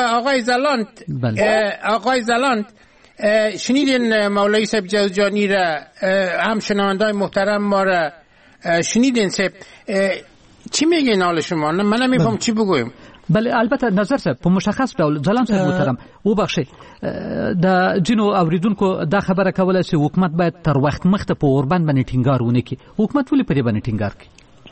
آقای زلاند شنیدین مولوی صاحب جوزجانی را، هم شنوندای محترم ما را شنیدین. صاحب چی میگین حال شما؟ من نمیفهم چی بگویم. بله البته نظر صاحب په مشخص ډول ځلان صاحب محترم وبخښئ د جنو اوریدونکو دا خبره کوله چې حکومت باید تر وخت مخته په اوربند باندې ټینګار ونه کړي. حکومت ولې په دې باندې ټینګار کوي؟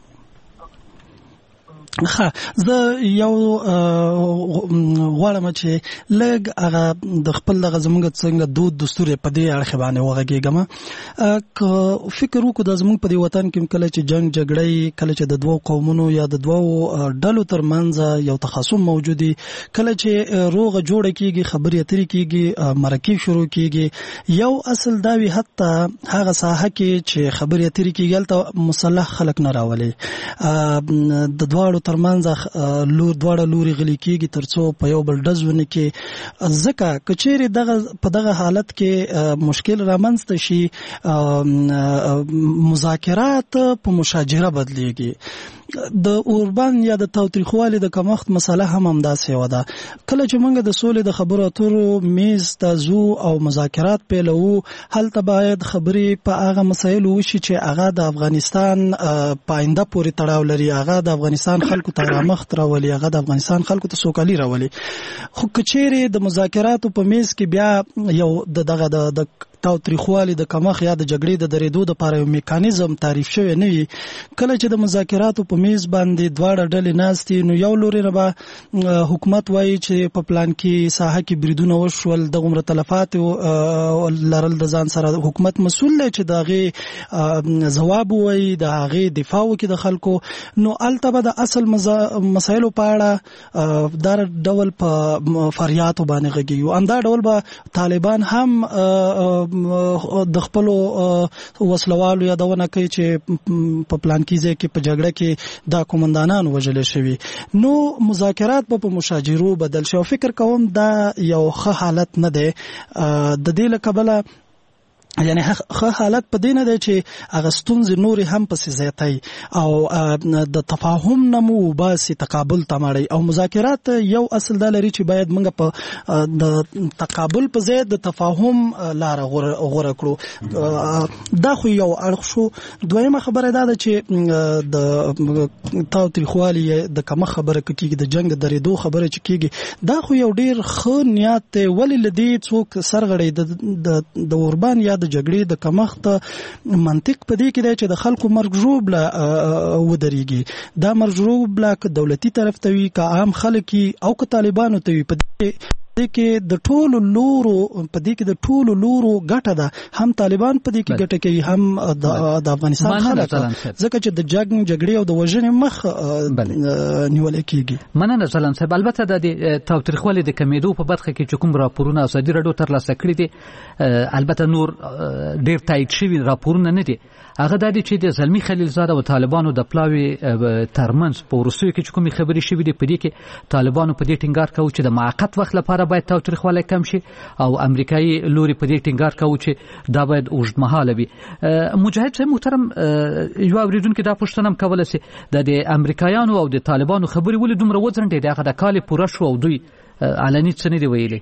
زه یو غواړم چې لږ هغه د خپل دغه زموږ څنګه دود دستور په دې اړخ باندې وغږېږم. که فکر وکړو د زموږ په دې وطن کې کله چې جنگ جګړې، کله چې د دوو قومونو یا د دوو ډلو ترمنځ یو تخاصم موجودي، کله چې روغه جوړه کیږي، خبرې اترې کیږي، مرکې شروع کیږي، یو اصل دا وي حتی هغه ساحه کې چې خبرې اترې کیږي هلته مسلح خلک نه راولي، د دواړو ترمنځ دواړه لوري غلي کیږي ترڅو په یو بل ډز ونه کې. ځکه که چیرې په دغه حالت کې مشکل رامنځته شي، مذاکرات په مشاجره بدلیږي. د اوربند یا د تاوتریخوالي د کمښت مسله هم همداسې یوه ده. کله چې موږ د سولې د خبرو اترو میز ته ځو او مذاکرات پیلوو، هلته باید خبرې په هغه مسایلو وشي چې هغه د افغانستان په آینده پورې تړاو لري، هغه د افغانستان خلکو ته رامخت راولي، هغه د افغانستان خلکو ته سوکالي راولي. خو که چیرې د مذاکراتو په میز کې بیا یو دغه د تاوتریخوالي د کمښت یا د جګړې د درېدو دپاره یو میکانیزم تعریف شوی نه وي، کله چې د مذاکراتو په میز باندې دواړه ډلې ناستې، نو یو لوري نه به حکومت وایي چې په پلان کې ساحه کې بریدونه وشول، دغومره تلفات لرل د ځان سره حکومت مسؤل دی چې د هغې ځواب ووایي، د هغې دفاع وکړي د خلکو. نو هلته به د اصل مسایلو په اړه دا ډول په فریاتو باندې غږیږي. همدا ډول به طالبان هم د خپلو وسلوالو یادونه کوي چې په پلانکیزه کې په جګړه کې دا قومندانان وژل شوي. نو مذاکرات په مشاجرو بدل شي او فکر کوم دا یو ښه حالت نه دی. د دې له کبله یعنی ښه حالت په دې نه دی چې هغه ستونزې نورې هم پسې زیاتوي او د تفاهم نه مو وباسي، تقابل ته مړی. او مذاکرات یو اصل دا لري چې باید موږ په د تقابل په ځای د تفاهم لاره غوره کړو. دا خو یو اړخ شو. دویمه خبره دا ده چې د تاوتریخوالي د کمښت خبره کېږي، د جنګ د درېدو خبره چې کېږي، دا خو یو ډېر ښه نیت دی. ولې له دې څوک سرغړی د اوربان یا د جګړې د کمښت منطق په دې کې دی چې د خلکو مرګ ژوبله ودرېږي. دا مرګ ژوبله که دولتي طرف ته وي، که عام خلک او که طالبانو ته وي، په دې کې د ټولو لورو ګټه ده. هم طالبان په دې کې ګټه کوي، هم د افغانستان خلک، ځکه چې د جګړې او د وژنې مخ نیول کېږي. مننه ځلان صاحب. البته د تاوتریخوالي د کمیدو په برخه کې چې کوم راپورونه ازادي راډیو ترلاسه کړي دي، البته نور ډېر تایید شوي راپورونه نه دي. هغه دا دي چې د زلمی خلیلزاد او طالبانو د پلاوي ترمنځ په وروستیو کې چې کومې خبرې شوي دي، په دې کې طالبانو په دې ټینګار کوي چې د موقت وخت لپاره باید تاوتریخوالی کم شي، او امریکایي لوري په دې ټینګار کوي چې دا باید اوږدمهاله وي. مجاهد صاحب محترم، یو اوریدونکي دا پوښتنه هم کولی شي د امریکایانو او د طالبانو خبرې ولې دومره وځنډېدې؟ هغه د کال پوره شو او دوی علني څه نه دي ویلي.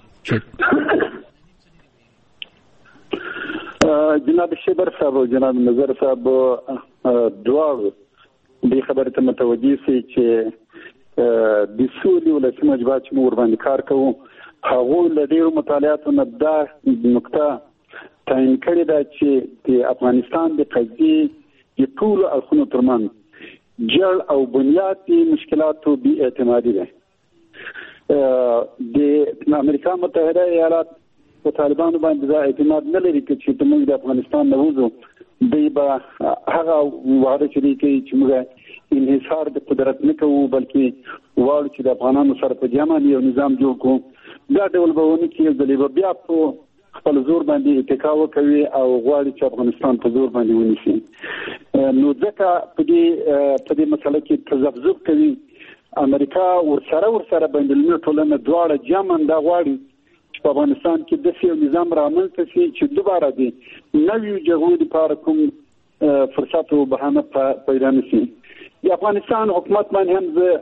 جناب شیبر صاحب او جناب نظر صاحب دواړو دې خبرې ته متوجه سي چې د سولې ولسي مجبات چې موږ باندې کار کوو، هغه له ډېرو مطالعاتو نه دا نقطه تعین کړې ده چې د افغانستان د قضیې د ټولو اړخونو ترمنځ جړ او بنیادي مشکلاتو بې اعتمادي ده. د امریکا متحده ایالات په طالبانو باندې دا اعتماد نه لري چې موږ د افغانستان نه وځو دوی به هغه وعده کوي چې موږ انحصار د قدرت نه کوو بلکې واړو چې د افغانانو سره په جمع یو نظام جوړ کړو دا ډول به ونه کېږي د لیبیا بیا په خپل زور باندې اتکا وکوي او غواړي چې افغانستان په زور باندې ونیسي نو ځکه په دې مسله کې تذبذب کوي امریکا ورسره باندې ټولنه دواړه جمع دا غواړي چې په افغانستان کې د یو نظام رامنځته شي چې دوباره دي نوې جګړې لپاره کوم فرصت او بهانه پیدا نشي د افغانستان حکومت باندې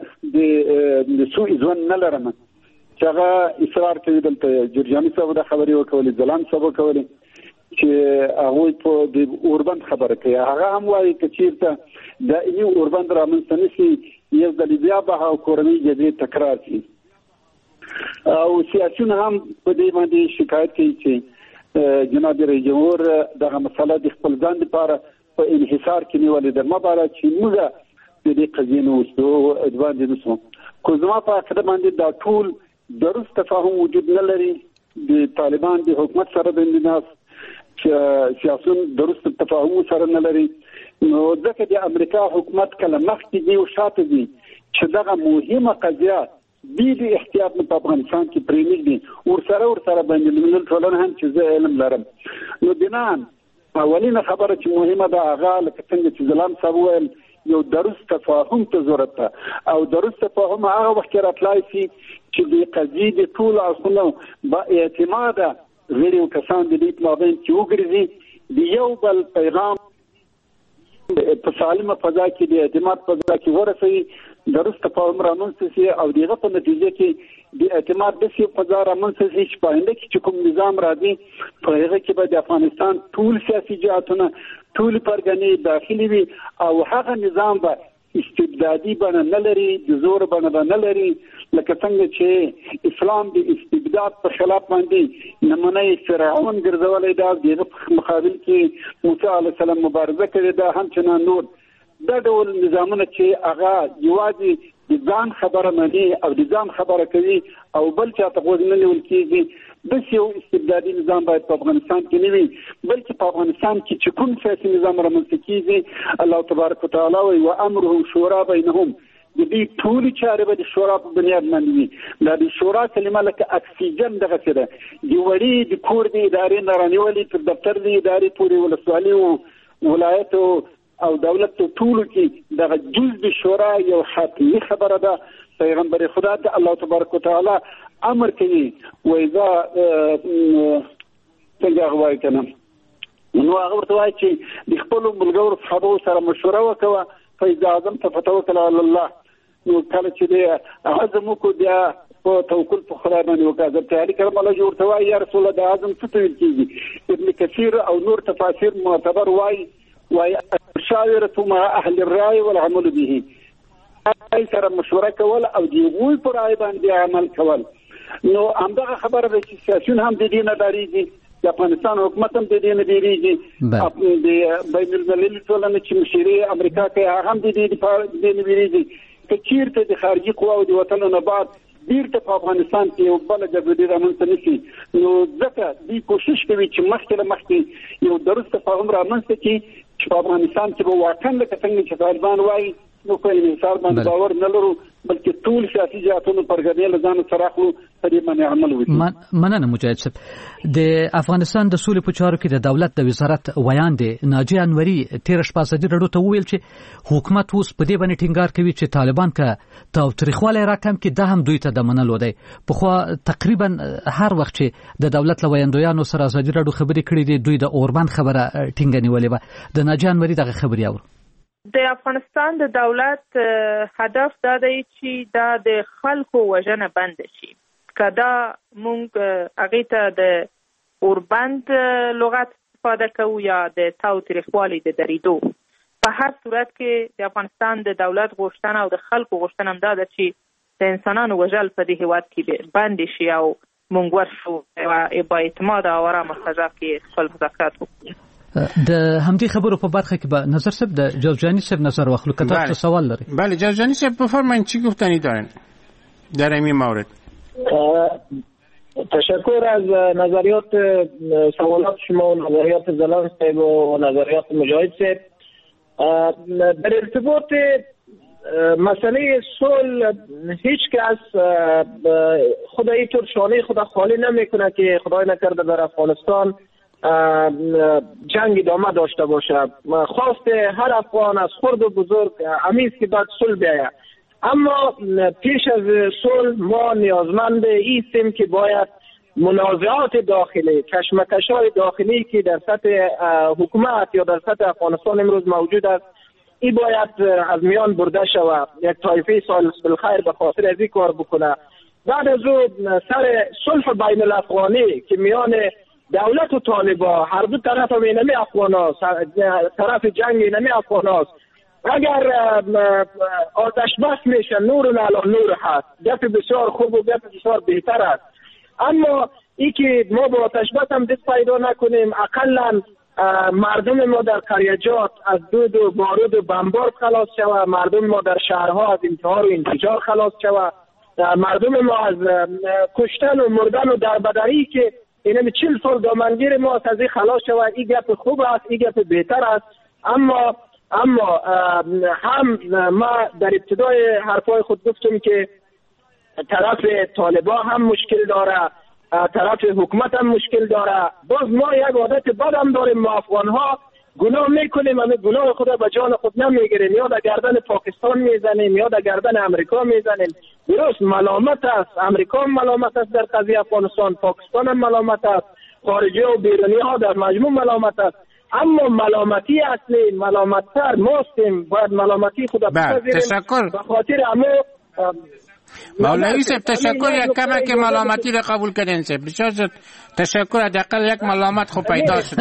هم د سوء ځوان نه لرم چې هغه اصرار کوي دلته جرجاني صاحب د خبرې وکولې ځلان صاحب وکولې چې هغه په د اوربند خبره کوي هغه هم وایي چې چیرته د یو اوربند رامنځته نشي یو د لیبیا به کورنۍ جګړې تکرار شي او سیاسيون هم په دې باندې شکایت کوي چې جناب رئیس جمهور دغه مسله د خپل ځان لپاره په انحصار کې نیولې ده مباله چې موږ د دې قضیې نو وسو ادوان دي نو کو زما په اړه باندې دا ټول درست تفاهم وجود نه لري د طالبان د حکومت سره د انداز سیاسيون درست تفاهم سره نه لري نو ځکه د امریکا حکومت کله مخکې دی او شاته دی چې دغه مهمه قضیه د احتیاط په افغانستان کې پرېنګ دي ورسره باندې ملل ټولنه هم چې زه علم لرم نو بنان اولینه خبره چې مهمه ده هغه لکه څنګه چې ځلان صاحب ویل یو درست تفاهم ته ضرورت ده او درست تفاهم هغه وخت راتلای شي چې د قضیې د ټول اصولو با اعتماد غیر کسان د دې مابین چې وګرځي د یو بل پیغام په سالمه فضا کې د اعتماد فضا کې ورسوي درست تفاهم رامنځته شي او دغه په نتیجه کې د اعتماد د سی فضا رامنځته شي چې په انده کې کوم نظام راځي په هغه کې به د افغانستان ټول سیاسي جهاتونه ټول پرګنې داخلي وي او هغه نظام به استبدادي بڼه نه لري د زور بڼه نه لري لکه څنګه چې اسلام د استبداد په خلاف باندې نمونه فرعون ګرځولې دا د مقابل کې موسی علیه السلام مبارزه کړې ده هم چې نور دا ډول نظامونه چې هغه یوازې د ځان خبره مانی او د ځان خبره کوي او بل چا ته غوږ نه نیول کېږي د یو استبدادي نظام باید په افغانستان کې نه وي بلکې په افغانستان کې چې کوم سیاسي نظام رامنځته کېږي الله تبارک وتعالى وایي وامرهم شورا بینهم د دې ټول چارې به د شورا په بنیاد باندې وي دا د شورا کلمه لکه اکسیجن دغه څه ده د وړي د کور د ادارې نه رانیولې تر دفتر د ادارې پورې ولسوالي او ولایت او دولت ټول کې دغه جز د شورا یو حتمي خبره ده پیغمبر خدا ته الله تبارک وتعالى امر کوي وایذا څنګه غواړي کنه نو هغه ورته وایي چې د خپل ملګرو صحابه سره مشوره وکړه فإذا عزمت فتوکل علی الله نو کله چې د عزم کو بیا په توکل په خدای باندې وکړه ځکه علی کرم الله جوړ ته وایي یا رسول الله د عزم څه ته ویل کیږي ابن کثیر او نور تفاسیر معتبر وایي شاورة مع اهل الرأي والعمل به ای سره مشوره کول او دی وی پر ای باندې عمل کول نو همدغه خبره ده چې سیاسيون هم د دې نه ډاریږي د افغانستان حکومت هم د دې نه ډاریږي د بین المللي ټولنې چې مشیره امریکا کې هغه هم د دې نه ډاریږي چې چیرته د خارجي قواو د وطن نه بعد بیرته په افغانستان کې یو بل جګړه رامنځته نشي نو ځکه دوی کوشش کوي چې مخکې یو درست تفاهم رامنځته کړي چې په افغانستان کې به واقعا لکه څنګه چې طالبان وایي نو په انحصار باندې باور نه لرو بلکې ټول سیاسي جهاتونو پرګنې له ځان سره اخلو په دې باندې عمل وکړو. مننه مجاهد صاحب. د افغانستان د سولې په چارو کې د دولت د وزارت ویاند ناجیه انوري 13 شپه رډو ته ویل چې حکومت اوس په دې باندې ټینګار کوي چې طالبان که تاوتریخواله راکم کې د هم دوی ته د منلو دی. په خو تقریبا هر وخت چې د دولت له ویاندویانو سره ازادي رډو خبرې کړې دي دوی د اوربند خبره ټینګه نیولې و. د ناجیه انوري دغه خبرې اورو. د افغانستان د دولت هدف دا دی چې دا د خلکو وژنه بند شي. کدا مونږ هغه ته د اوربند لغت استفاده کوو یا د تاوتریخوالي د دریدو په هر صورت کې د افغانستان د دولت غوښتنه او د خلکو غوښتنه هم دا ده چې د انسانانو وژل په دې هیواد کې بند شي او مونږ ورشو با اعتماد او آرامه فضا کې خپل مذاکرات وکړو. د همدې خبرو په برخه کې به نظر صاحب د جوزجانی صاحب نظر واخلو که تاسو سوال لري. بله جوزجانی صاحب بفرمایید چی گفتنی دارن در این مورد؟ تشکر از نظریات سوالات شما و نظریات زلان صاحب و نظریات مجاهد صاحب. در ارتباط مسئله صلح هیچ کس خدایی طور شانه خدا خالی نمیکنه که خدای نکرده در افغانستان جنگ ادامه داشته باشه. خواست هر افغان از خرد و بزرگ امیز که بعد صلح بیاید، اما پیش از صلح ما نیازمند ایستیم که باید منازعات داخلی، کشمکش‌های داخلی که در سطح حکومت یا در سطح افغانستان امروز موجود است، این باید از میان برده شود. یک طایفه سالس بالخیر به خاطر از این کار بکنه. بعد از او سر صلح بین الافغانی که میان دولت و طالبان، هر دو طرف هم اینمی افغان هاست، طرف جنگ اینمی افغان هاست، اگر آتش بس میشه نور علی نور هست، گپ بسیار خوب و گپ بسیار بهتر است. اما ای که ما با آتش بس هم دست پیدا نکنیم، اقلا مردم ما در قریجات از دود و بارود و بمبارد خلاص شود، مردم ما در شهرها از انتحار و انفجار خلاص شود، مردم ما از کشتن و مردن و دربدری که اینم 40 سال دامنگیر ما از این خلاص شود. این گپ خوب است، این گپ بهتر است. اما هم ما در ابتدای حرفای خود گفتم که طرف طالبان هم مشکل داره، طرف حکومت هم مشکل داره. باز ما یک عادت بد هم داریم، ما افغان ها گناه میکنیم، همه گناه خدا به جان خود نمیگیریم، یا در گردن پاکستان میزنیم یا در گردن امریکا میزنیم. درست ملامت است، امریکا هم ملامت است در قضیه افغانستان، پاکستان هم ملامت است، خارجی و بیرونی ها در مجموع ملامت است. اما ملامتی اصلی ملامت‌تر ماستیم، باید ملامتی خدا بپذیریم. به خاطر همه مولوی صاحب تشکر، یک کمه که ملامتی را قبول کردین صاحب. بسیار تشکر، حداقل یک ملامت خو پیدا شد.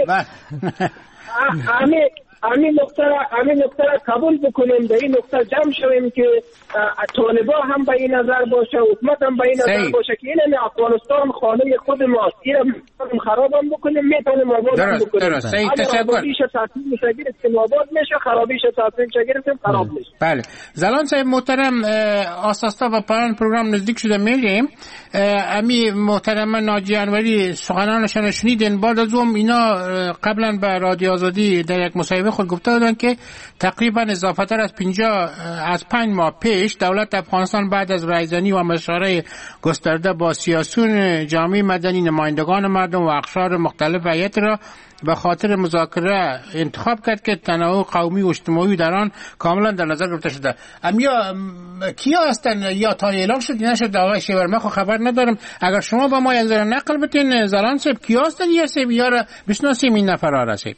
همین نقطه را قبول بکنیم، به این نقطه جمع شویم که طالبان هم به این نظر باشه، حکومت هم به این نظر باشه که این افغانستان خانه خود ماست، این را خراب هم بکنیم، میتونیم آباد هم بکنیم. اگر آبادیش تصمیم میشه گرفتیم آباد میشه، خرابیش تصمیم میشه گرفتیم خراب میشه. بله زلان صاحب محترم، آساستا به پایان پروگرام نزدیک شده میریم. امی محترم ناجی انوری سخنانشان شنیدین. بعد از اون اینا قبلا به رادیو آزادی در یک مصاحبه خود گفته بودن که تقریبا اضافتر از 5 ماه پیش دولت افغانستان بعد از رایزنی و مشاوره گسترده با سیاسیون جامعه مدنی، نمایندگان مردم و اقشار مختلف هیئت را به خاطر مذاکره انتخاب کرد که تنوع قومی و اجتماعی در آن کاملا در نظر گرفته شده. کیا هستن یا تا اعلام شد نشد آقای شیبر؟ من خبر ندارم. اگر شما با ما یک ذره نقل بتین زلان صاحب، کیا هستن یا سه یا را بشناسیم این نفرا رسید؟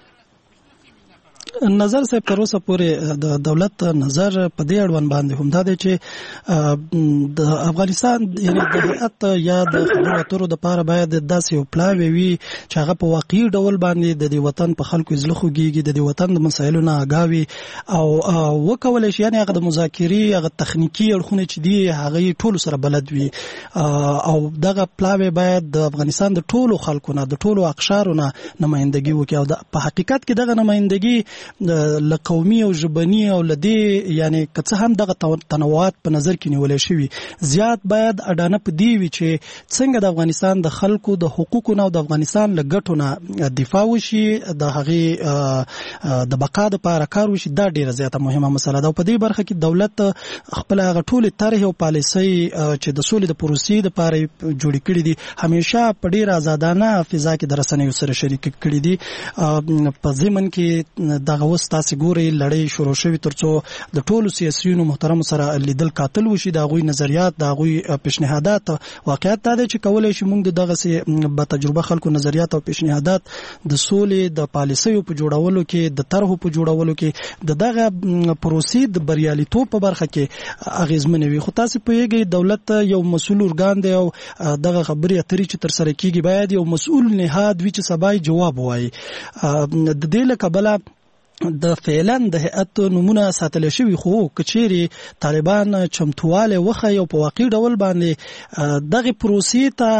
نظر صاحب تر اوسه پورې د دولت نظر په دې اړوند باندې هم دا دی چې د افغانستان یعنی د هیئت یا د خبرو اترو د پاره باید داسې یو پلاوی وي چې هغه په واقعي ډول باندې د دې وطن په خلکو زړه خوږیږي، د دې وطن د مسایلو نه آګاوي او وکولای شي، یعنی هغه د مذاکرې هغه تخنیکی اړخونه چې دي هغه ټول سره بلد وي او دغه پلاوی باید د افغانستان د ټولو خلکو نه د ټولو اقشارو نه نمائندګي وکړي او په حقیقت کې دغه نمائندګي لقومي او ژبني او لدی یعنی که څه هم دغه تنوعات په نظر کې نیول شوی، زیات باید اډانه په دی وی چې څنګه د افغانستان د خلکو د حقوقو نه او د افغانستان لګټو نه دفاع وشي، د هغه د بقا لپاره کار وشي. دا ډیره زیاته مهمه مسله ده. په دې برخه کې دولت خپل هغه ټول طرح او پالیسي چې د سولې د پروسې لپاره جوړ کړي دي همیشه په ډیره آزادانه فضا کې درسنه سره شریک کړي دي. په ضمن کې دغه اوس تاسو ګورئ لړۍ شروع شوی ترڅو د ټولو سیاسيونو محترم سره لیدل قاتل وشي، د غوي نظریات د غوي پیشنهادات. واقعیت دا دی چې کولای شي موږ دغه سي په تجربه خلکو نظریات او پیشنهادات د سولې د پالیسیو په جوړولو کې، د طرحو په جوړولو کې، دغه پروسې د بریالیتوب په برخه کې اغیزمن وي. خو تاسو پوهیږئ دولت یو مسؤل ارګان دی او دغه خبرې اترې چې تر سره کیږي باید یو مسؤل نهاد وي چې سبا جواب وایي. د دې لکبله د فعلا د هیئت نمونه ساتل شوی، خو کچيري طالبان چمتواله وخه یو په واقعي ډول باندې دغه پروسې ته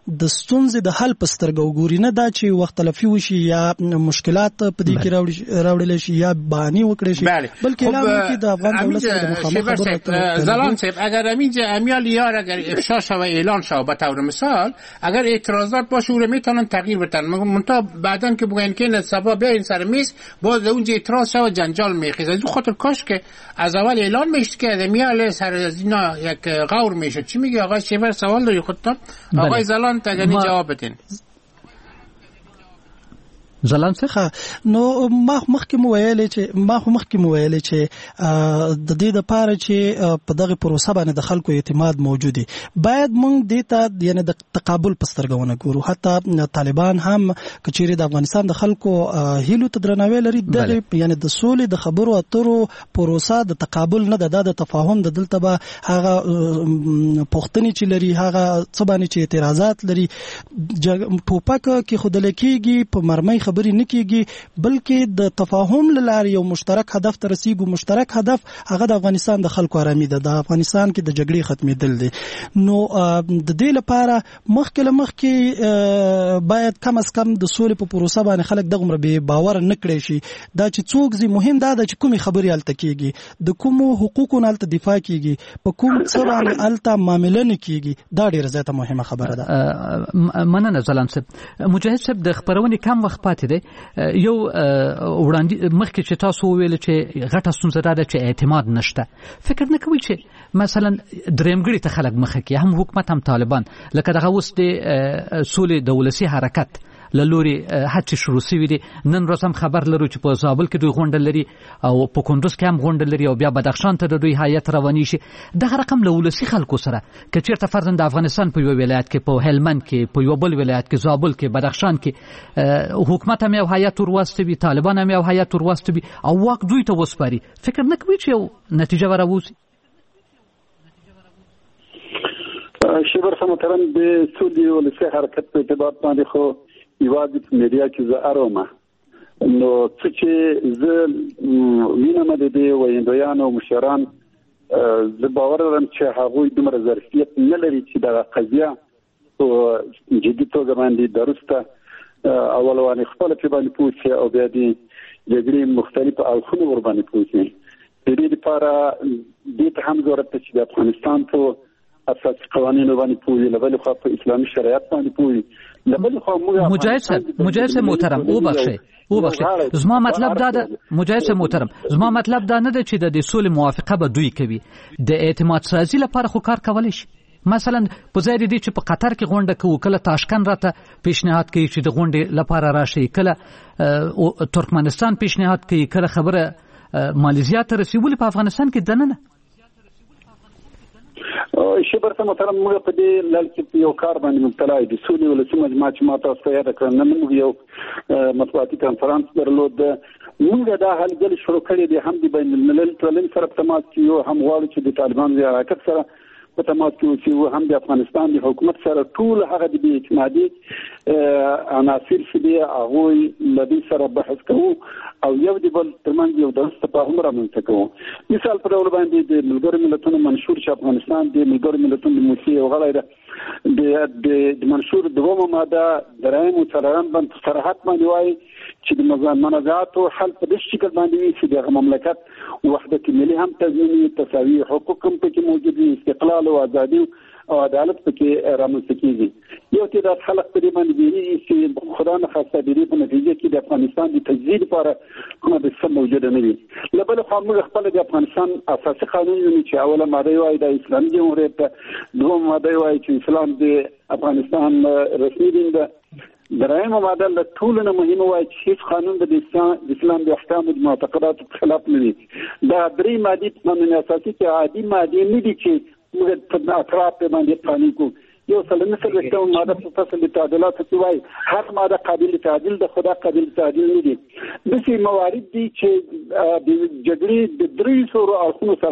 د ستونزې د حل په سترګه وګوري، نه دا چې وخت تلفي وشي یا مشکلات په دې کې راوړل شي یا بهاني وکړي شي، بلکې اعلان د افغان دولت سره د مخامخ زلان صاحب اگر امیال یار اگر افشا شود اعلان شود به طور مثال، اگر اعتراضات باشه او رو میتونن تغییر بدن، منتها بعدن که بگن که سبا بیاین سر میز باز اونجا اعتراض شود جنجال میخیزه. از خاطر کاش که از اول اعلان میشد که امیال سر از اینا یک غور میشد. چی میگه آقای شیبر؟ سوال داری خودتان؟ آقای زلان تگنی جواب بدین. زلان څخه نو ما مخکې مو ویلې چې د دې لپاره چې په دغه پروسه باندې د خلکو اعتماد موجود دی، باید موږ دې ته یعنی د تقابل په سترګه ونه ګورو. حتی طالبان هم کچېرې د افغانستان د خلکو هیلو ته درناوی لري، دغه یعنی د سولې د خبرو اترو پروسه د تقابل نه ده، د تفاهم د دلته به هغه پوښتنې چې لري، هغه څه باندې چې اعتراضات لري، ټوپک کې خودل کېږي په مرمۍ خبرې نه کېږي، بلکې د تفاهم لاره یو مشترک هدف ته رسیږو. مشترک هدف هغه د افغانستان د خلکو آرامي ده، د افغانستان کې د جګړې ختمېدل دي. نو د دې لپاره مخکې باید کم از کم د سولې په پروسه باندې خلک دغه بې باور نه کړي شي، دا چې څوک زی مهم ده چې کومې خبرې هلته کېږي، د کومو حقوقو نه هلته دفاع کېږي، په کوم څه باندې هلته معامله نه کېږي، دا ډېره زیاته مهمه خبره ده. مننه زلان صاحب. مجاهد صاحب د خبرونې کم وخت پاتې دی، یو وړاندې مخکې چې تاسو وویل چې غټه ستونزه ده چې اعتماد نشته، فکر نه کوئ چې مثلا درېمګړي ته خلک مخه کې هم حکومت هم طالبان لکه دغه اوس د سولې د ولسي حرکت له لوري هڅې شروع شوې دي. نن ورځ هم خبر لرو چې په زابل کې دوی غونډه لري او په کندوز کې هم غونډه لري او بیا بدخشان ته د دوی هیئت رواني شي. دغه رقم له ولسي خلکو سره که چېرته فرضاً د افغانستان په یو ولایت کې، په هلمند کې، په یو بل ولایت کې، زابل کې، بدخشان کې حکومت هم یو هیئت ورواستوي، طالبان هم یو هیئت ورواستوي او واک دوی ته وسپاري، فکر نه کوي چې یو نتیجه وراوځي؟ شیبر محترم، د سولې ولسي حرکت په اعتبار باندې خو یوازې په میډیا کې زه ارومه، نو څه چې زه وینم د دې ویندویانو او مشران، زه باور لرم چې هغوی دومره ظرفیت نه لري چې دغه قضیه په جدي توګه باندې درسته اول باندې خپل په باندې پوښتنه او بیا د جګړې مختلف اړخونه ور باندې پوښتنه. د دې لپاره دې ته هم ضرورت ده چې د افغانستان په اساس قوانینو باندې پوهی، لبل خو په اسلامي شریعت باندې پوهی، لبل خو موږ مجاهد صاحب محترم وبخښئ زما مطلب دا ده، مجاهد صاحب محترم زما مطلب دا نه ده چې د سولې موافقه به دوی کوي، د اعتماد سازي لپاره خو کار کولی شي. مثلا په ځای دې چې په قطر کې غونډه کوو، کله تاشکند راته پیشنهاد کوي چې د غونډې لپاره راشي، کله ترکمنستان پیشنهاد کوي، کله خبره مالیزیا ته رسي، ولې په افغانستان کې دننه؟ شیبر محترم، موږ په دې لړ کې یو کار باندې مبتلا یو، د سولې ولسي مجمع چې ما تاسو ته یاد کړم، نن موږ یو مطبوعاتي کنفرانس درلود، موږ دا هلګل شروع کړی دی، هم د بین الملل ټولنې سره په تماس کې یو، هم غواړو چې د طالبان د حرکت سره په تماس کې اوسو، هم د افغانستان د حکومت سره ټول هغه د بې اعتمادي عناصر چې دي هغوی له دې سره بحث کوو او یو د بل ترمنځ یو درست تفاهم رامنځته کوو. مثال په ډول باندې د ملګرو ملتونو منشور چې افغانستان د ملګرو ملتونو د موسسې یو غړی ده، د منشور دومه ماده دریم او څلورم باندې صراحت باندې وایي چې د منازعاتو حل په دې شکل باندې وي چې د مملکت وحدت ملي هم تضمیني، تساوي حقوق هم پکې موجود وي، استقلال او ازادي او عدالت پکې رامنځته کیږي. یو تعداد خلک په دې باندې ویلي چې خدا نه خاصه د دې په نتیجه کې د افغانستان د تجزیه لپاره کومه بسته موجوده نه وي. لبل خو موږ خپل د افغانستان اساسي قانون یو چې اوله ماده وایي د اسلامي جمهوریت، دوم ماده وایي چې اسلام د افغانستان رسمي دین ده، درېیمه ماده له ټولو نه مهمه وایي چې هیڅ قانون د اسلام د احکامو د معتقداتو خلاف نه وي. دا درې مادې په قانون اساسي کې عادي مادې نه دي چې موږ په اطراف باندې پلان کوو. یو سلنه سره ماده په فصل تعدیلات کې وایي هر ماده قابل تعدیل ده، خدا قابل تعدیل نه دي. داسې موارد دي چې د جګړې د 300 اړخونو سره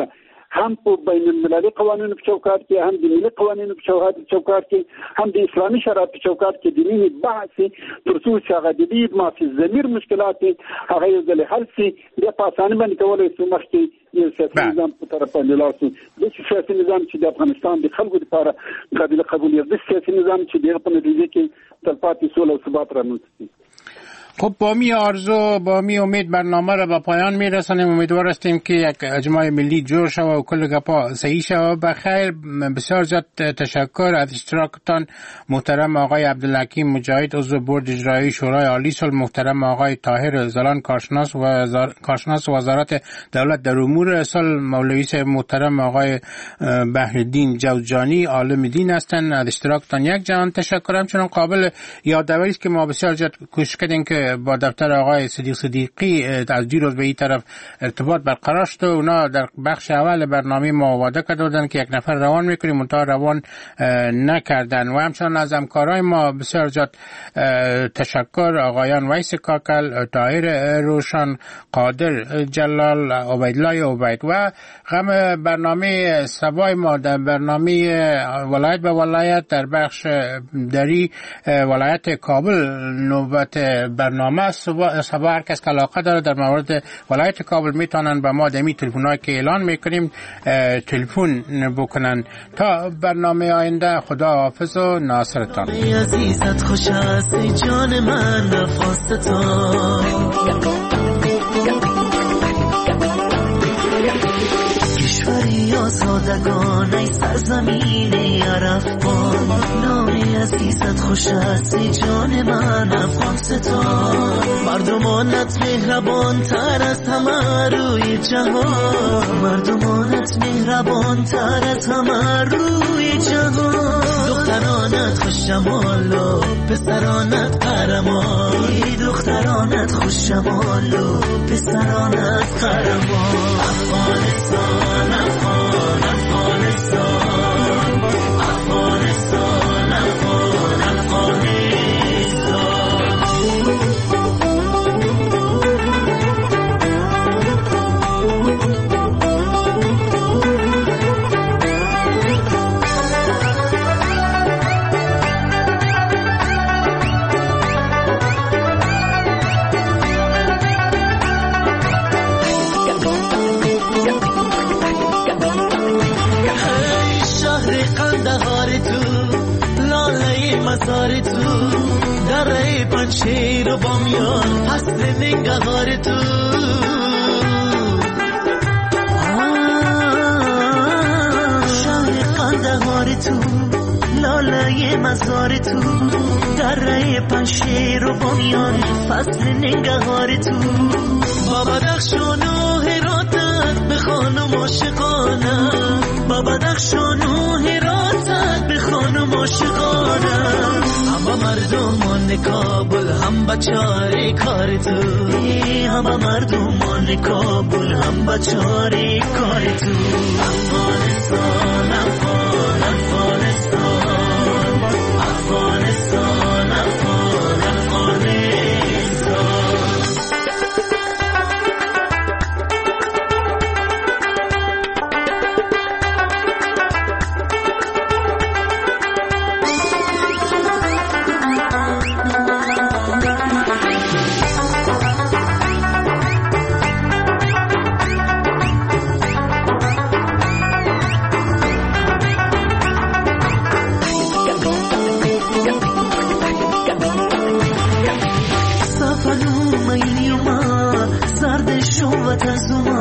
هم په بین المللي قوانینو په چوکاټ کې، هم د ملي قوانینو په چوکاټ کې، هم د اسلامي شرایطو په چوکاټ کې د مینې بحث تر څو چې هغه د دې مافي ضمیر مشکلات هغه یو ځل حل شي، بیا په اسانه باندې کولای شو مخکې یو سیاسي نظام په طرف باندې لاړ شو. د سیاسي نظام چې د افغانستان د خلکو لپاره قابل قبول دی، د سیاسي نظام چې د په نتیجه کې تلپاتې سوله او ثبات رامنځته. خب با می آرزو با می امید برنامه را به پایان می رسانیم. امیدوار هستیم که یک اجماع ملی جور شود و کل گپا صحیح شود. بخیر، بسیار زیاد تشکر از اشتراکتان محترم آقای عبدالحکیم مجاهد عضو بورد اجرایی شورای عالی صلح، محترم آقای طاهر زلان کارشناس وزارت دولت در امور صلح، مولوی صاحب محترم آقای بحرالدین جوزجانی عالم دین هستند. از اشتراکتان یک جهان تشکر. همچنان قابل یادآوری است که ما بسیار زیاد کوشش کردیم که با دفتر آقای صدیقی از دیروز به این طرف ارتباط برقرار شد. اونا در بخش اول برنامه ما وعده کردن که یک نفر روان میکنیم، منتها روان نکردن. و همچنان از همکارای ما بسیار زیاد تشکر، آقایان ویس کاکل، طاهر روشن، قادر جلال، عبیدالله عبید. و غم برنامه سوای ما در برنامه ولایت به ولایت در بخش دری ولایت کابل نوبت برنامه صبح هر کس که علاقه داره در مورد ولایت کابل میتونن به ما دمی تلفن‌هایی که اعلان میکنیم تلفن بکنن. تا برنامه آینده، خدا حافظ و ناصرتان. عزیزت خوش است جان من، کشوری آزادگان ای سرزمین عرفان، نام عزیزت خوش است جان من افغانستان. مردمانت مهربان تر از همه روی جهان، مردمانت مهربان تر از همه روی جهان. دخترانت خوش جمال و پسرانت قهرمان، دخترانت خوش جمال و پسرانت قهرمان. افغانستان افغان افغانستان، افغانستان افغان مزار تو، دره پنشیر و بامیان حسن نگهار تو. شهر قندهار تو، لاله مزار تو، دره پنشیر و بامیان فصل نگهار تو. بابا دخشان و هراتت به خانم عاشقانم، بابا دخشان و هراتت به خانم عاشقانم. همه مردمان کابل هم بچاره کار تو، همه مردمان کابل هم بچاره کار تو. افغانستان افغان افغانستان، افغانستان افغان افغانستان. زرد شو و تزوم